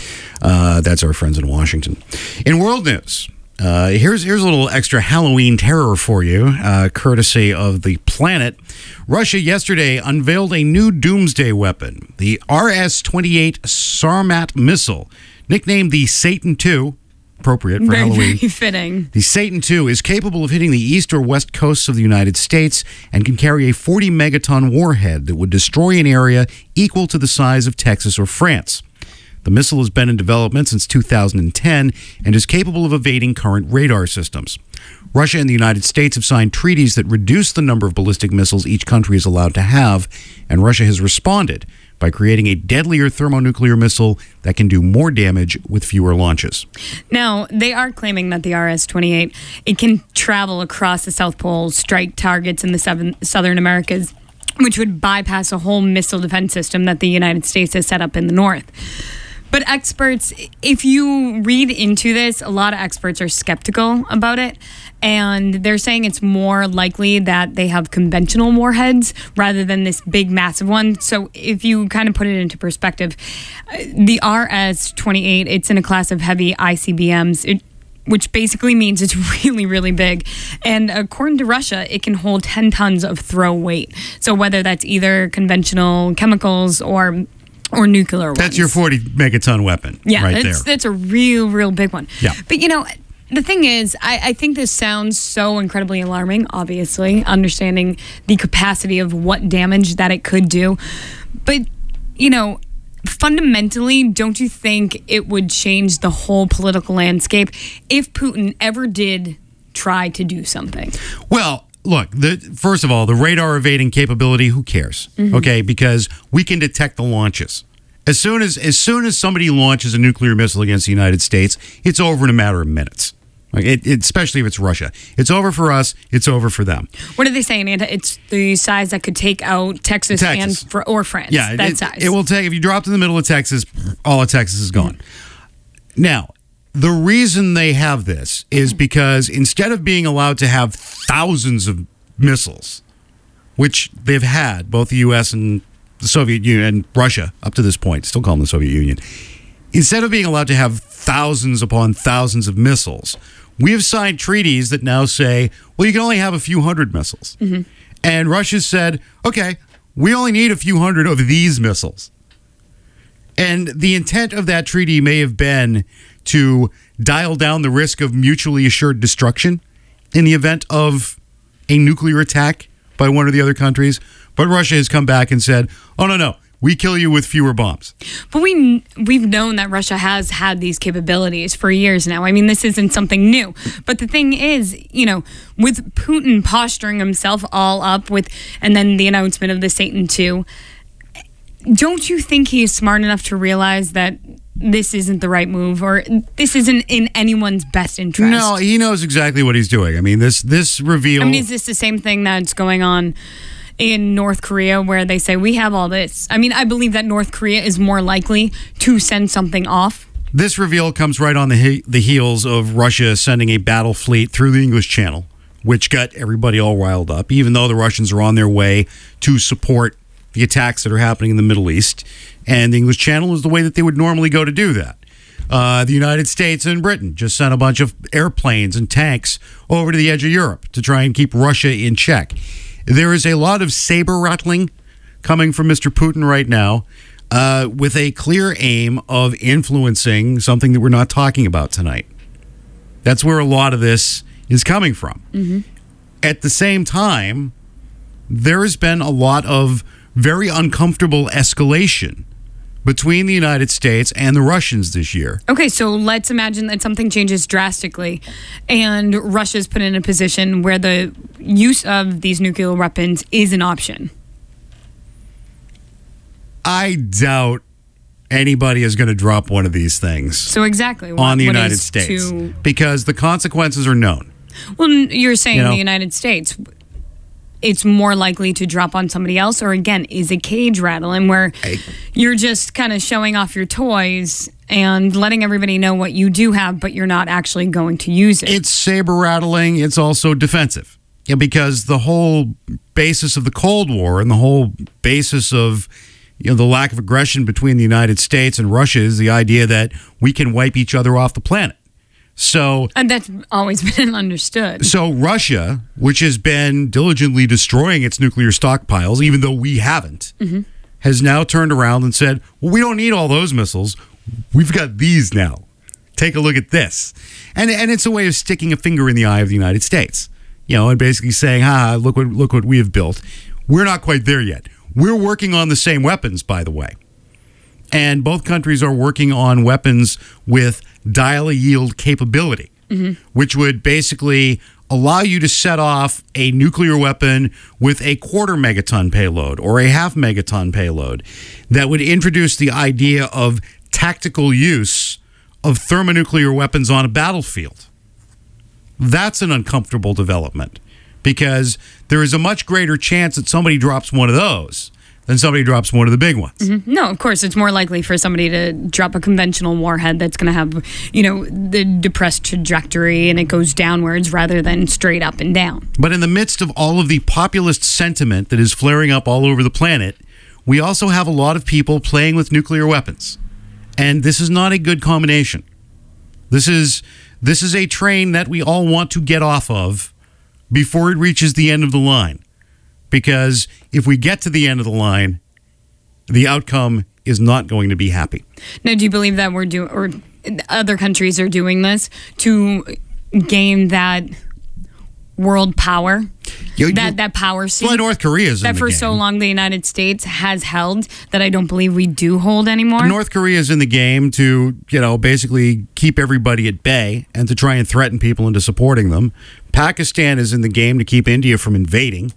Uh, that's our friends in Washington. In world news, uh, here's here's a little extra Halloween terror for you, uh, courtesy of The Planet. Russia yesterday unveiled a new doomsday weapon, the R S twenty-eight Sarmat missile, nicknamed the Satan two. Appropriate for very, Halloween. Very fitting. The Satan two is capable of hitting the east or west coasts of the United States and can carry a forty megaton warhead that would destroy an area equal to the size of Texas or France. The missile has been in development since two thousand ten and is capable of evading current radar systems. Russia and the United States have signed treaties that reduce the number of ballistic missiles each country is allowed to have, and Russia has responded by creating a deadlier thermonuclear missile that can do more damage with fewer launches. Now, they are claiming that the R S twenty-eight, it can travel across the South Pole, strike targets in the seven, Southern Americas, which would bypass a whole missile defense system that the United States has set up in the north. But experts, if you read into this, a lot of experts are skeptical about it. And they're saying it's more likely that they have conventional warheads rather than this big, massive one. So if you kind of put it into perspective, the R S twenty-eight, it's in a class of heavy I C B Ms, it, which basically means it's really, really big. And according to Russia, it can hold ten tons of throw weight. So whether that's either conventional chemicals or or nuclear ones. That's your forty megaton weapon yeah, right it's, there. that's a real, real big one. Yeah. But, you know, the thing is, I, I think this sounds so incredibly alarming, obviously, understanding the capacity of what damage that it could do. But, you know, fundamentally, don't you think it would change the whole political landscape if Putin ever did try to do something? Well, look, the, first of all, the radar evading capability, who cares? Mm-hmm. Okay, because we can detect the launches. As soon as as soon as somebody launches a nuclear missile against the United States, it's over in a matter of minutes. Like it, it, especially if it's Russia. It's over for us. It's over for them. What are they saying, Anita? It's the size that could take out Texas, Texas. and for, or France. Yeah, that it, size. It will take, if you dropped in the middle of Texas, all of Texas is gone. Mm-hmm. Now, the reason they have this is because instead of being allowed to have thousands of missiles, which they've had, both the U S and the Soviet Union and Russia up to this point, still call them the Soviet Union, instead of being allowed to have thousands upon thousands of missiles, we have signed treaties that now say, well, you can only have a few hundred missiles. Mm-hmm. And Russia said, okay, we only need a few hundred of these missiles. And the intent of that treaty may have been to dial down the risk of mutually assured destruction in the event of a nuclear attack by one or the other countries. But Russia has come back and said, oh, no, no, we kill you with fewer bombs. But we, we've known that Russia has had these capabilities for years now. I mean, this isn't something new. But the thing is, you know, with Putin posturing himself all up with, and then the announcement of the Satan two, don't you think he is smart enough to realize that this isn't the right move, or this isn't in anyone's best interest? No, he knows exactly what he's doing. I mean, this this reveal... I mean, is this the same thing that's going on in North Korea, where they say, we have all this? I mean, I believe that North Korea is more likely to send something off. This reveal comes right on the he- the heels of Russia sending a battle fleet through the English Channel, which got everybody all riled up, even though the Russians are on their way to support the attacks that are happening in the Middle East. And the English Channel is the way that they would normally go to do that. Uh, the United States and Britain just sent a bunch of airplanes and tanks over to the edge of Europe to try and keep Russia in check. There is a lot of saber rattling coming from Mister Putin right now, uh, with a clear aim of influencing something that we're not talking about tonight. That's where a lot of this is coming from. Mm-hmm. At the same time, there has been a lot of very uncomfortable escalation between the United States and the Russians this year. Okay, so let's imagine that something changes drastically and Russia's put in a position where the use of these nuclear weapons is an option. I doubt anybody is going to drop one of these things. So exactly. What, on the what United is States. to... Because the consequences are known. Well, you're saying You know? the United States, it's more likely to drop on somebody else, or again, is a cage rattling where I, you're just kind of showing off your toys and letting everybody know what you do have, but you're not actually going to use it. It's saber rattling. It's also defensive. Yeah, because the whole basis of the Cold War and the whole basis of, you know, the lack of aggression between the United States and Russia is the idea that we can wipe each other off the planet. So, and that's always been understood. So Russia, which has been diligently destroying its nuclear stockpiles, even though we haven't, mm-hmm. has now turned around and said, well, we don't need all those missiles. We've got these now. Take a look at this. And and it's a way of sticking a finger in the eye of the United States. You know, and basically saying, ha, look what look what we have built. We're not quite there yet. We're working on the same weapons, by the way. And both countries are working on weapons with dial-a-yield capability, mm-hmm. which would basically allow you to set off a nuclear weapon with a quarter megaton payload or a half megaton payload that would introduce the idea of tactical use of thermonuclear weapons on a battlefield. That's an uncomfortable development because there is a much greater chance that somebody drops one of those than somebody drops one of the big ones. Mm-hmm. No, of course, it's more likely for somebody to drop a conventional warhead that's going to have, you know, the depressed trajectory and it goes downwards rather than straight up and down. But in the midst of all of the populist sentiment that is flaring up all over the planet, we also have a lot of people playing with nuclear weapons. And this is not a good combination. This is this is a train that we all want to get off of before it reaches the end of the line. Because if we get to the end of the line, the outcome is not going to be happy. Now, do you believe that we're doing, or other countries are doing this to gain that world power? You, that that power seat? Well, North Korea is in that the for game. so long the United States has held that I don't believe we do hold anymore. North Korea is in the game to, you know, basically keep everybody at bay and to try and threaten people into supporting them. Pakistan is in the game to keep India from invading.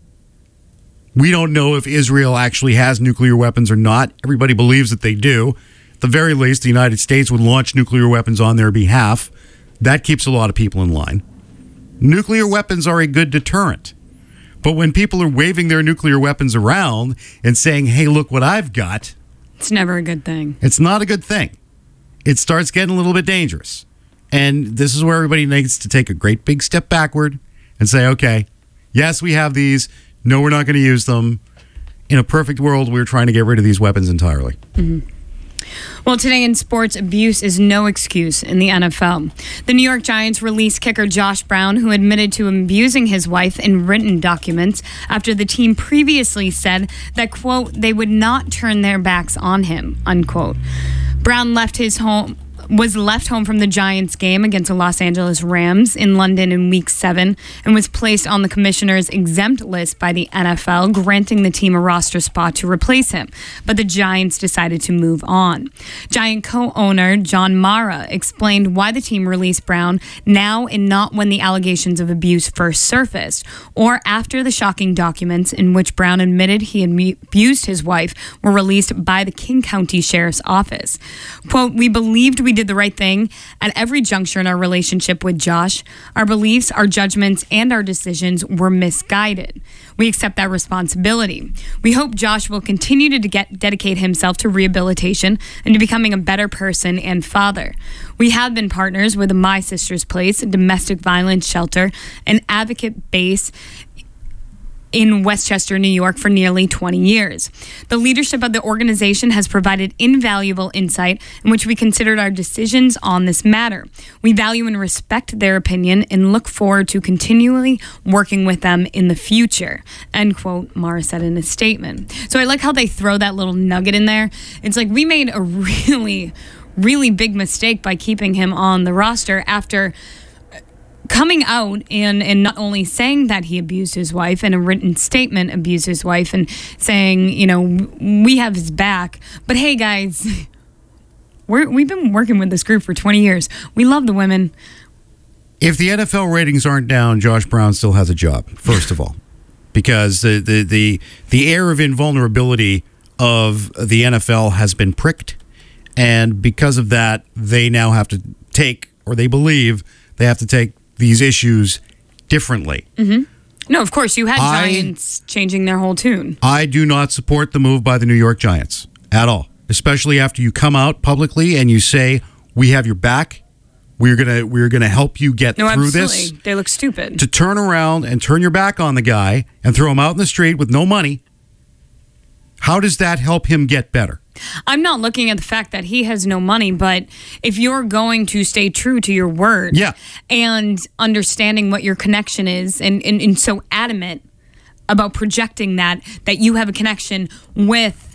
We don't know if Israel actually has nuclear weapons or not. Everybody believes that they do. At the very least, the United States would launch nuclear weapons on their behalf. That keeps a lot of people in line. Nuclear weapons are a good deterrent. But when people are waving their nuclear weapons around and saying, hey, look what I've got, it's never a good thing. It's not a good thing. It starts getting a little bit dangerous. And this is where everybody needs to take a great big step backward and say, okay, yes, we have these. No, we're not going to use them. In a perfect world, we're trying to get rid of these weapons entirely. Mm-hmm. Well, today in sports, abuse is no excuse in the N F L. The New York Giants released kicker Josh Brown, who admitted to abusing his wife in written documents after the team previously said that, quote, they would not turn their backs on him, unquote. Brown left his home... was left home from the Giants game against the Los Angeles Rams in London in week seven and was placed on the commissioner's exempt list by the N F L, granting the team a roster spot to replace him. But the Giants decided to move on. Giant co-owner John Mara explained why the team released Brown now and not when the allegations of abuse first surfaced, or after the shocking documents in which Brown admitted he had abused his wife were released by the King County Sheriff's Office. Quote, we believed we did the right thing at every juncture in our relationship with Josh. Our beliefs, our judgments, and our decisions were misguided. We accept that responsibility. We hope Josh will continue to get, dedicate himself to rehabilitation and to becoming a better person and father. We have been partners with My Sister's Place, a domestic violence shelter, an advocate base in Westchester, New York for nearly twenty years. The leadership of the organization has provided invaluable insight in which we considered our decisions on this matter. We value and respect their opinion and look forward to continually working with them in the future, end quote, Mara said in a statement. So I like how they throw that little nugget in there. It's like we made a really, really big mistake by keeping him on the roster after coming out and, and not only saying that he abused his wife in a written statement, abused his wife and saying, you know, we have his back. But hey, guys, we're, we've been working with this group for twenty years. We love the women. If the N F L ratings aren't down, Josh Brown still has a job, first of all, because the, the, the, the air of invulnerability of the N F L has been pricked. And because of that, they now have to take, or they believe they have to take, these issues differently. Mm-hmm. No, of course, you had I, Giants changing their whole tune. I do not support the move by the New York Giants at all, especially after you come out publicly and you say, we have your back, we're gonna we're gonna help you get no, through absolutely. this. They look stupid. To turn around and turn your back on the guy and throw him out in the street with no money, how does that help him get better? I'm not looking at the fact that he has no money, but if you're going to stay true to your word yeah. and understanding what your connection is and, and, and so adamant about projecting that, that you have a connection with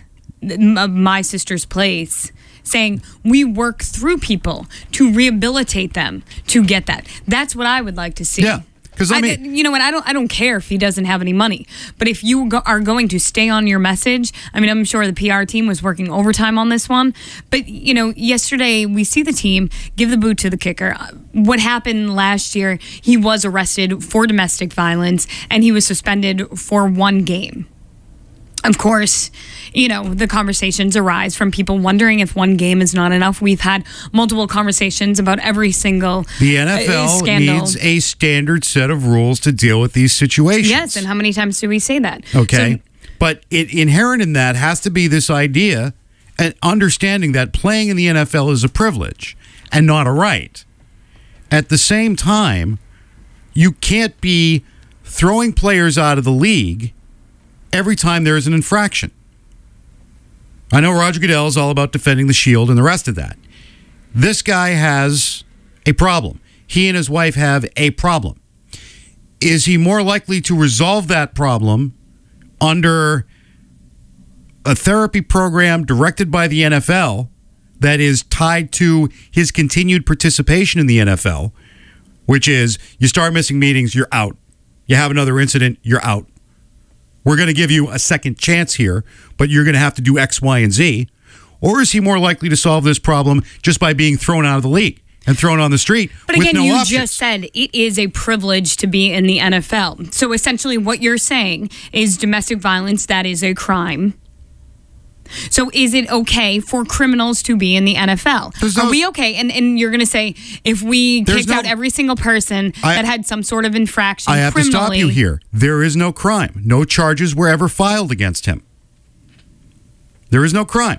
My Sister's Place, saying we work through people to rehabilitate them to get that. That's what I would like to see. Yeah. Because I mean, I, you know what? I don't. I don't care if he doesn't have any money. But if you go, are going to stay on your message, I mean, I'm sure the P R team was working overtime on this one. But you know, yesterday we see the team give the boot to the kicker. What happened last year? He was arrested for domestic violence and he was suspended for one game. Of course, you know, the conversations arise from people wondering if one game is not enough. We've had multiple conversations about every single The N F L uh, scandal. needs a standard set of rules to deal with these situations. Yes, and how many times do we say that? Okay. So, but it, inherent in that has to be this idea and understanding that playing in the N F L is a privilege and not a right. At the same time, you can't be throwing players out of the league every time there is an infraction. I know Roger Goodell is all about defending the shield and the rest of that. This guy has a problem. He and his wife have a problem. Is he more likely to resolve that problem under a therapy program directed by the N F L that is tied to his continued participation in the N F L, which is you start missing meetings, you're out. You have another incident, you're out. We're going to give you a second chance here, but you're going to have to do X, Y, and Z. Or is he more likely to solve this problem just by being thrown out of the league and thrown on the street but with again, no you options? just said it is a privilege to be in the N F L. So essentially what you're saying is domestic violence, that is a crime. So is it okay for criminals to be in the N F L? There's Are no- we okay? And and you're going to say if we There's kicked no- out every single person I- that had some sort of infraction I have to criminally, stop you here. There is no crime. No charges were ever filed against him. There is no crime.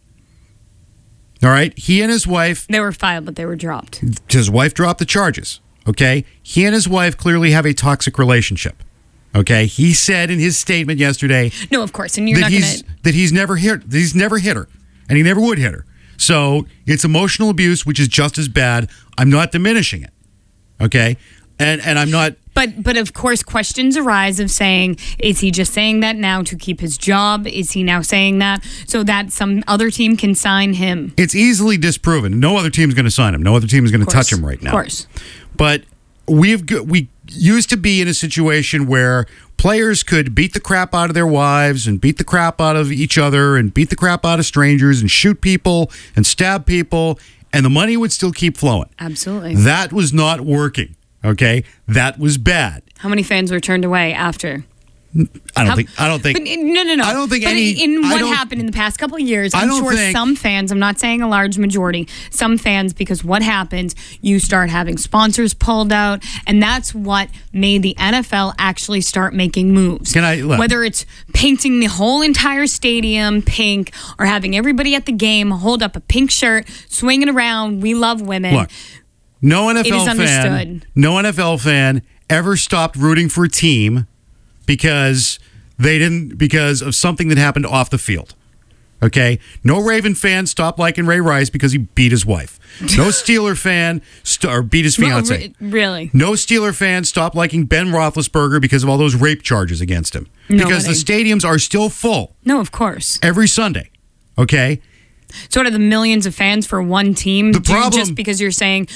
All right? He and his wife, they were filed, but they were dropped. his wife dropped the charges. Okay? He and his wife clearly have a toxic relationship. Okay? He said in his statement yesterday No, of course, and you're that not going he's to. that he's never hit that he's never hit her, and he never would hit her. So it's emotional abuse, which is just as bad. I'm not diminishing it, okay, and and I'm not. But but of course, questions arise of saying, is he just saying that now to keep his job? Is he now saying that so that some other team can sign him? It's easily disproven. No other team's going to sign him. No other team is going to Of course, touch him right now. Of course. But we've g- we used to be in a situation where players could beat the crap out of their wives and beat the crap out of each other and beat the crap out of strangers and shoot people and stab people, and the money would still keep flowing. Absolutely. That was not working. Okay, that was bad. How many fans were turned away after? I don't How- think. I don't think. But no, no, no. I don't think but any- In I what don't- happened in the past couple of years, I I'm don't sure think- some fans. I'm not saying a large majority. Some fans, because what happens, you start having sponsors pulled out, and that's what made the N F L actually start making moves. Can I- look. Whether it's painting the whole entire stadium pink, or having everybody at the game hold up a pink shirt, swinging around. We love women. Look, no N F L It is fan. understood. No N F L fan ever stopped rooting for a team because they didn't because of something that happened off the field. Okay, no Raven fan stopped liking Ray Rice because he beat his wife. No Steeler fan st- or beat his No, fiance. re- really? No Steeler fan stopped liking Ben Roethlisberger because of all those rape charges against him. Because the Nobody. stadiums are still full No, of course. every Sunday. Okay, So out of the millions of fans for one team, The do you- problem- just because you're saying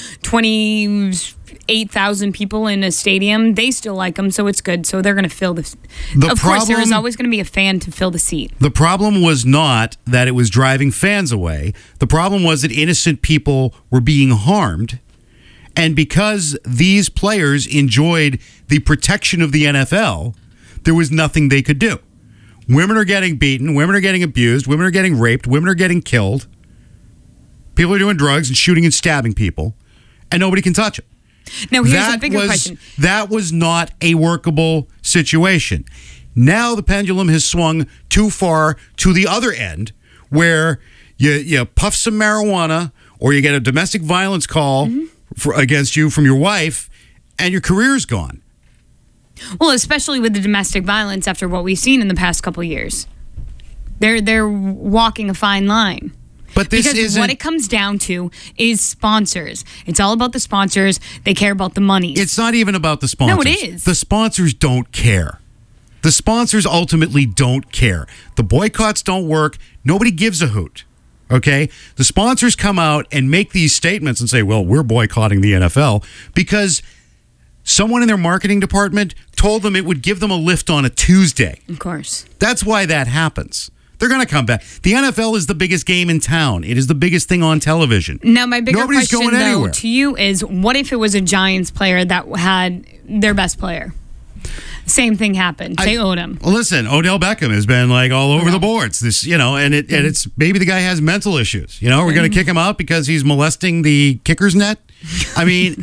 twenty-eight thousand people in a stadium, they still like them, so it's good. So they're going to fill the. The of course, there is problem- always going to be a fan to fill the seat. the problem was not that it was driving fans away. The problem was that innocent people were being harmed. And because these players enjoyed the protection of the N F L, there was nothing they could do. Women are getting beaten, women are getting abused, women are getting raped, women are getting killed. People are doing drugs and shooting and stabbing people, and nobody can touch it. Now, here's that a bigger was, question. That was not a workable situation. Now the pendulum has swung too far to the other end, where you, you puff some marijuana or you get a domestic violence call Mm-hmm. for, against you from your wife, and your career's gone. Well, especially with the domestic violence after what we've seen in the past couple of years, they're they're walking a fine line. But this Because isn't. what it comes down to is sponsors. It's all about the sponsors. They care about the money. It's not even about the sponsors. No, it is. The sponsors don't care. The sponsors ultimately don't care. The boycotts don't work. Nobody gives a hoot. Okay? The sponsors come out and make these statements and say, well, we're boycotting the N F L because someone in their marketing department told them it would give them a lift on a Tuesday. Of course. That's why that happens. They're going to come back. The N F L is the biggest game in town. It is the biggest thing on television. Now, my bigger Nobody's question, going though, anywhere. to you is, what if it was a Giants player that had their best player? Same thing happened. They owed him. Well, listen, Odell Beckham has been like all over the boards. This, you know, and it and it's maybe the guy has mental issues. You know, we're going to kick him out because he's molesting the kicker's net. I mean,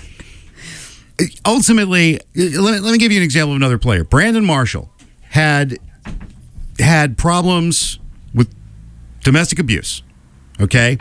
ultimately, let me, let me give you an example of another player. Brandon Marshall had had problems with domestic abuse. Okay,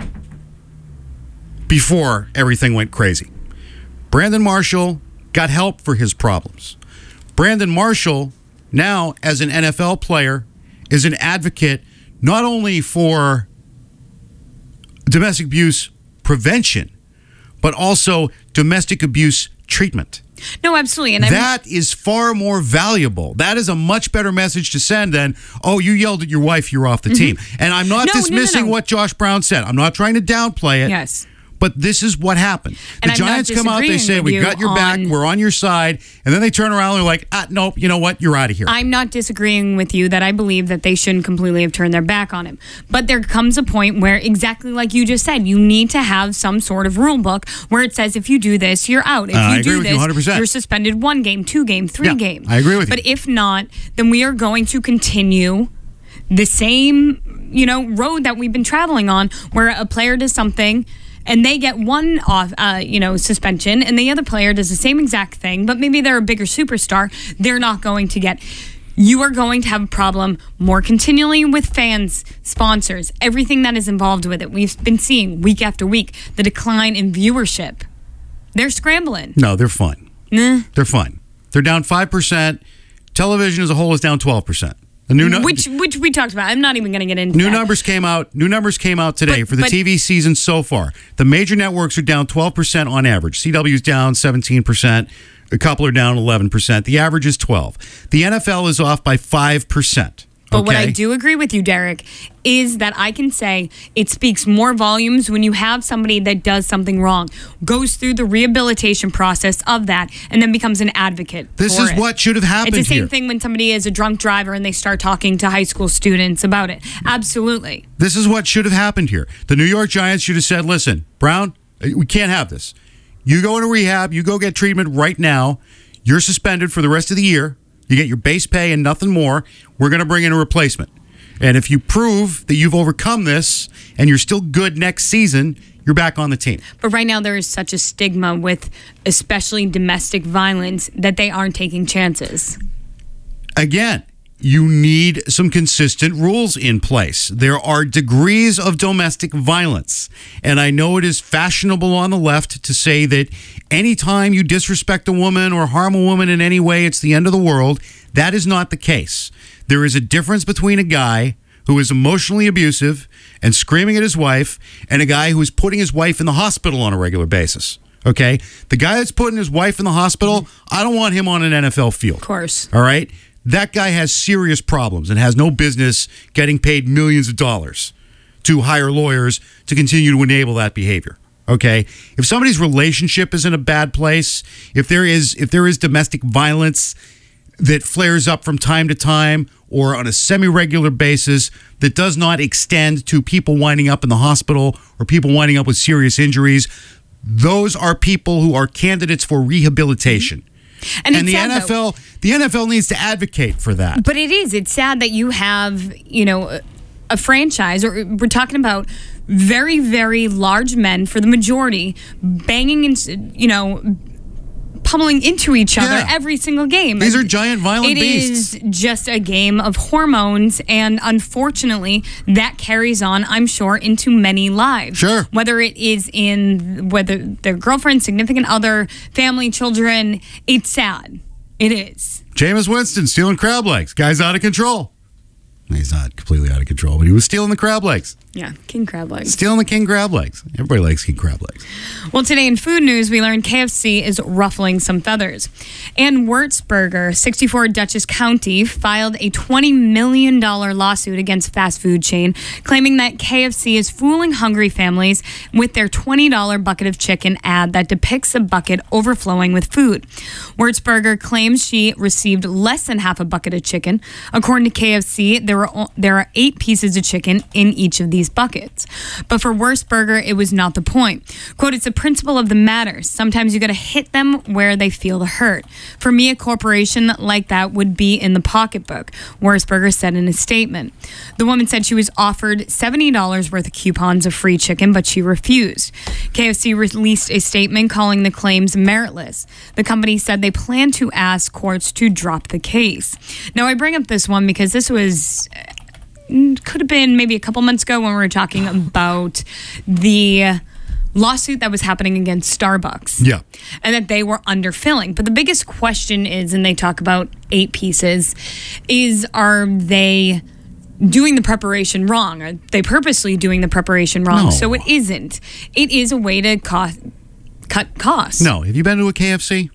before everything went crazy, Brandon Marshall got help for his problems. Brandon Marshall, now as an N F L player, is an advocate not only for domestic abuse prevention, but also domestic abuse treatment. No, absolutely. And I'm, That is far more valuable. That is a much better message to send than, oh, you yelled at your wife, you're off the team. And I'm not No, no, no, dismissing no. what Josh Brown said. I'm not trying to downplay it. yes. But this is what happened. The And I'm not Giants come out, they disagreeing say, with we you got your back, on- we're on your side. And then they turn around and they're like, ah, nope, you know what? You're out of here. I'm not disagreeing with you that I believe that they shouldn't completely have turned their back on him. But there comes a point where, exactly like you just said, you need to have some sort of rule book where it says if you do this, you're out. If Uh, I you agree do with you this, one hundred percent. you're suspended one game, two game, three Yeah, game. I agree with you. But if not, then we are going to continue the same, you know, road that we've been traveling on, where a player does something and they get one off, uh, you know, suspension, and the other player does the same exact thing, but maybe they're a bigger superstar, they're not going to get. You are going to have a problem more continually with fans, sponsors, everything that is involved with it. We've been seeing week after week the decline in viewership. They're scrambling. No, they're fine. Nah. They're fine. They're down five percent. Television as a whole is down twelve percent. The new no- which which we talked about. I'm not even going to get into New that. numbers came out. New numbers came out today But- for the but- T V season so far. The major networks are down twelve percent on average. C W's down seventeen percent. A couple are down eleven percent. The average is twelve. The N F L is off by five percent. But what okay? I do agree with you, Derek, is that I can say it speaks more volumes when you have somebody that does something wrong, goes through the rehabilitation process of that, and then becomes an advocate. This for is it. what should have happened It's the same here. thing when somebody is a drunk driver and they start talking to high school students about it. Absolutely. This is what should have happened here. The New York Giants should have said, listen, Brown, we can't have this. You go into rehab, you go get treatment right now. You're suspended for the rest of the year. You get your base pay and nothing more. We're going to bring in a replacement. And if you prove that you've overcome this and you're still good next season, you're back on the team. But right now there is such a stigma with especially domestic violence that they aren't taking chances. Again, you need some consistent rules in place. There are degrees of domestic violence. And I know it is fashionable on the left to say that anytime you disrespect a woman or harm a woman in any way, it's the end of the world. That is not the case. There is a difference between a guy who is emotionally abusive and screaming at his wife and a guy who is putting his wife in the hospital on a regular basis. Okay? The guy that's putting his wife in the hospital, I don't want him on an N F L field. Of course. All right? That guy has serious problems and has no business getting paid millions of dollars to hire lawyers to continue to enable that behavior. Okay? If somebody's relationship is in a bad place, if there is if there is domestic violence that flares up from time to time or on a semi-regular basis that does not extend to people winding up in the hospital or people winding up with serious injuries, those are people who are candidates for rehabilitation. And, And, it's the sad, N F L, though. the N F L needs to advocate for that. But it is. It's sad that you have, you know, a franchise, or we're talking about very, very large men for the majority, banging and, you know, pummeling into each other Yeah. every single game. These are giant violent It beasts. is just a game of hormones, and unfortunately, that carries on, I'm sure, into many lives. Sure. Whether it is in whether their girlfriend, significant other, family, children, it's sad. It is. Jameis Winston stealing crab legs. Guy's out of control. He's not completely out of control, but he was stealing the crab legs. Yeah, king crab legs. Stealing the king crab legs. Everybody likes king crab legs. Well, today in food news, we learned K F C is ruffling some feathers. And Würzburger, sixty-four Dutchess County, filed a twenty million dollars lawsuit against fast food chain, claiming that K F C is fooling hungry families with their twenty dollars bucket of chicken ad that depicts a bucket overflowing with food. Würzburger claims she received less than half a bucket of chicken. According to K F C, there were there are eight pieces of chicken in each of these buckets. But for Würzburger, it was not the point. Quote, it's the principle of the matter. Sometimes you got to hit them where they feel the hurt. For me, a corporation like that would be in the pocketbook, Würzburger said in a statement. The woman said she was offered seventy dollars worth of coupons of free chicken, but she refused. K F C released a statement calling the claims meritless. The company said they plan to ask courts to drop the case. Now, I bring up this one because this was... could have been maybe a couple months ago when we were talking about the lawsuit that was happening against Starbucks. Yeah. And that they were underfilling. But the biggest question is, and they talk about eight pieces, is are they doing the preparation wrong? Are they purposely doing the preparation wrong? No. So it isn't. It is a way to cost, cut costs. No. Have you been to a K F C?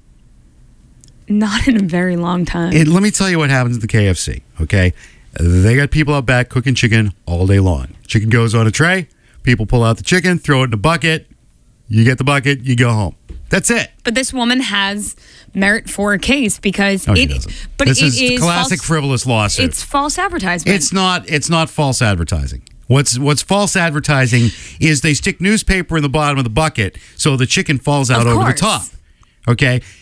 Not in a very long time. It, let me tell you what happens at the K F C, okay? They got people out back cooking chicken all day long. Chicken goes on a tray. People pull out the chicken, throw it in a bucket. You get the bucket, you go home. That's it. But this woman has merit for a case because No, she it. doesn't. But this it is, is classic false, frivolous lawsuit. It's false advertisement. It's not. It's not false advertising. What's What's false advertising is they stick newspaper in the bottom of the bucket so the chicken falls out Of over the course. top. Okay,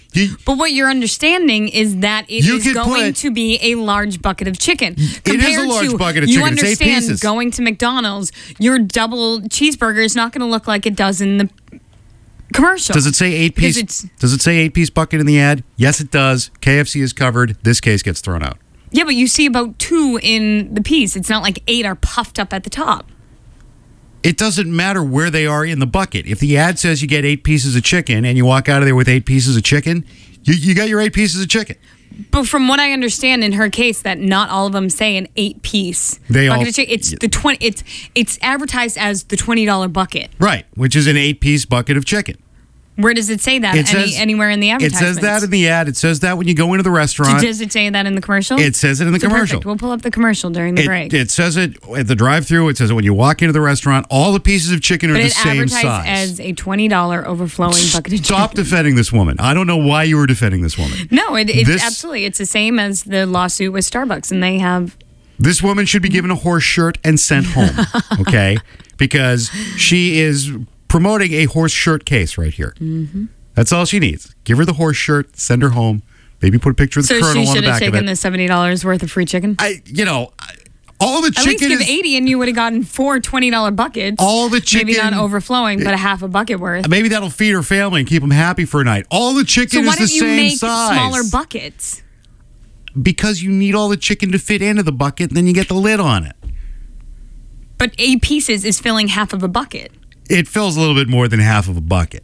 You, But what you're understanding is that it You is could going put- to be a large bucket of chicken. It is a Compared large to, bucket of you chicken. It's eight understand pieces. going to McDonald's, your double cheeseburger is not going to look like it does in the commercial. does it say eight Because piece? it's- Does it say eight piece bucket in the ad? Yes, it does. K F C is covered. This case gets thrown out. Yeah, but you see about two in the piece. It's not like eight are puffed up at the top. It doesn't matter where they are in the bucket. If the ad says you get eight pieces of chicken and you walk out of there with eight pieces of chicken, you, you got your eight pieces of chicken. But from what I understand in her case, that not all of them say an eight-piece They bucket all- of chicken. It's the twenty. It's it's advertised as the twenty dollar bucket. Right, which is an eight piece bucket of chicken. Where does it say that? It Any, says- anywhere in the It advertisement? says that in the ad. It says that when you go into the restaurant. Does it say that in the commercial? It says it in the So commercial. Perfect. We'll pull up the commercial during the It, break. it says it at the drive-through. It says it when you walk into the restaurant. All the pieces of chicken are but the it's same advertised size. as a twenty dollar overflowing bucket of Stop chicken. defending this woman. I don't know why you were defending this woman. No, it, it's This- absolutely. It's the same as the lawsuit with Starbucks, and they have. This woman should be given a horse shirt and sent home, okay? Because she is promoting a horse shirt case right here. Mm-hmm. That's all she needs. Give her the horse shirt, send her home, maybe put a picture of the So colonel she on the should have back of taken it. the seventy dollars worth of free chicken. I, you know, I- all the At least chicken give is, eighty, and you would have gotten four twenty dollar buckets. all the Maybe chicken. not overflowing, but a half a bucket worth. Maybe that'll feed her family and keep them happy for a night. All the So chicken why is the don't you same make size. smaller buckets? Because you need all the chicken to fit into the bucket, and then you get the lid on it. But eight pieces is filling half of a bucket. It fills a little bit more than half of a bucket.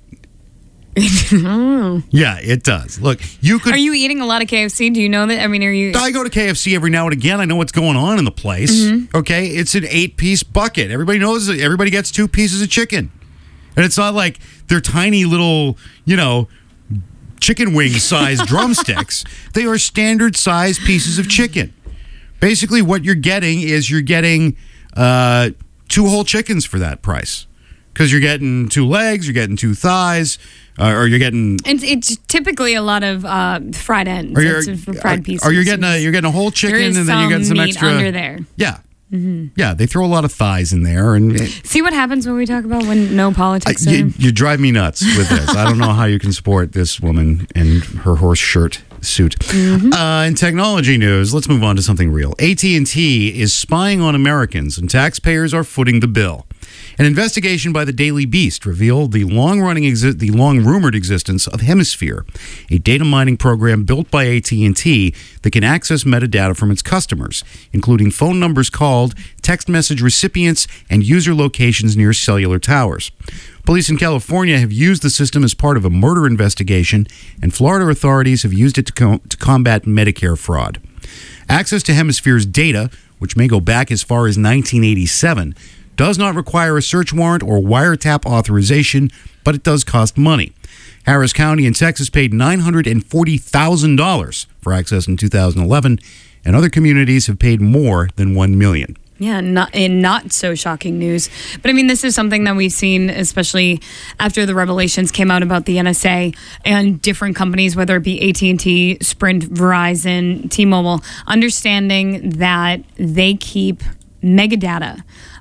Yeah, it does. Look, you could. Are you eating a lot of K F C? Do you know that? I mean, are you? I go to K F C every now and again. I know what's going on in the place. Mm-hmm. Okay, it's an eight-piece bucket. Everybody knows that everybody gets two pieces of chicken, and it's not like they're tiny little, you know, chicken wing sized drumsticks. They are standard sized pieces of chicken. Basically, what you're getting is you're getting uh, two whole chickens for that price, because you're getting two legs, you're getting two thighs, uh, or you're getting. It's, it's typically a lot of uh, fried ends. Or you're, It's a fried or- pieces. or you're getting a you're getting a whole chicken, There is and then you're getting some meat extra under there. Yeah, yeah. They throw a lot of thighs in there, and it, See what happens when we talk about when no I, politics you, are. you drive me nuts with this. I don't know how you can support this woman and her horse shirt suit. Mm-hmm. Uh, in technology news, let's move on to something real. A T and T is spying on Americans, and taxpayers are footing the bill. An investigation by the Daily Beast revealed the long-running, exi- the long-rumored existence of Hemisphere, a data mining program built by A T and T that can access metadata from its customers, including phone numbers called, text message recipients, and user locations near cellular towers. Police in California have used the system as part of a murder investigation, and Florida authorities have used it to, co- to combat Medicare fraud. Access to Hemisphere's data, which may go back as far as nineteen eighty-seven, does not require a search warrant or wiretap authorization, but it does cost money. Harris County in Texas paid nine hundred forty thousand dollars for access in two thousand eleven, and other communities have paid more than one million dollars. Yeah, not in not so shocking news. But I mean, this is something that we've seen, especially after the revelations came out about the N S A and different companies, whether it be A T and T, Sprint, Verizon, T-Mobile, understanding that they keep megadata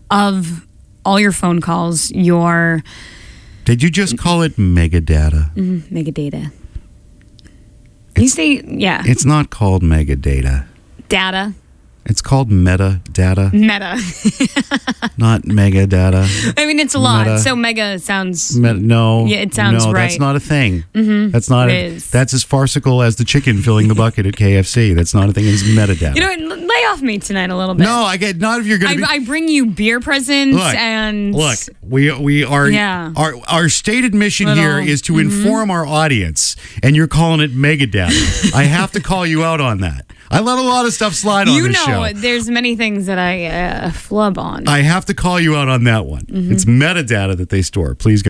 of all your phone calls, your Did you just call it megadata? mm, megadata. You say, yeah, It's not called megadata. data, It's called metadata, meta. not megadata. I mean, it's a lot. Meta. So mega sounds. Met- no, Yeah, it sounds no, right. that's not a thing. Mm-hmm. That's not. It A, is. that's as farcical as the chicken filling the bucket at K F C. That's not a thing. It's metadata. You know, what, lay off me tonight a little bit. no, I get not if you're I, going to be. I bring you beer presents Look, and Look, we we are Yeah. our our stated mission Little- here is to inform our audience, and you're calling it megadata. I have to call you out on that. I let a lot of stuff slide on you this know show. there's many things that I uh, flub on. I have to call you out on that one. It's metadata that they store. Please go.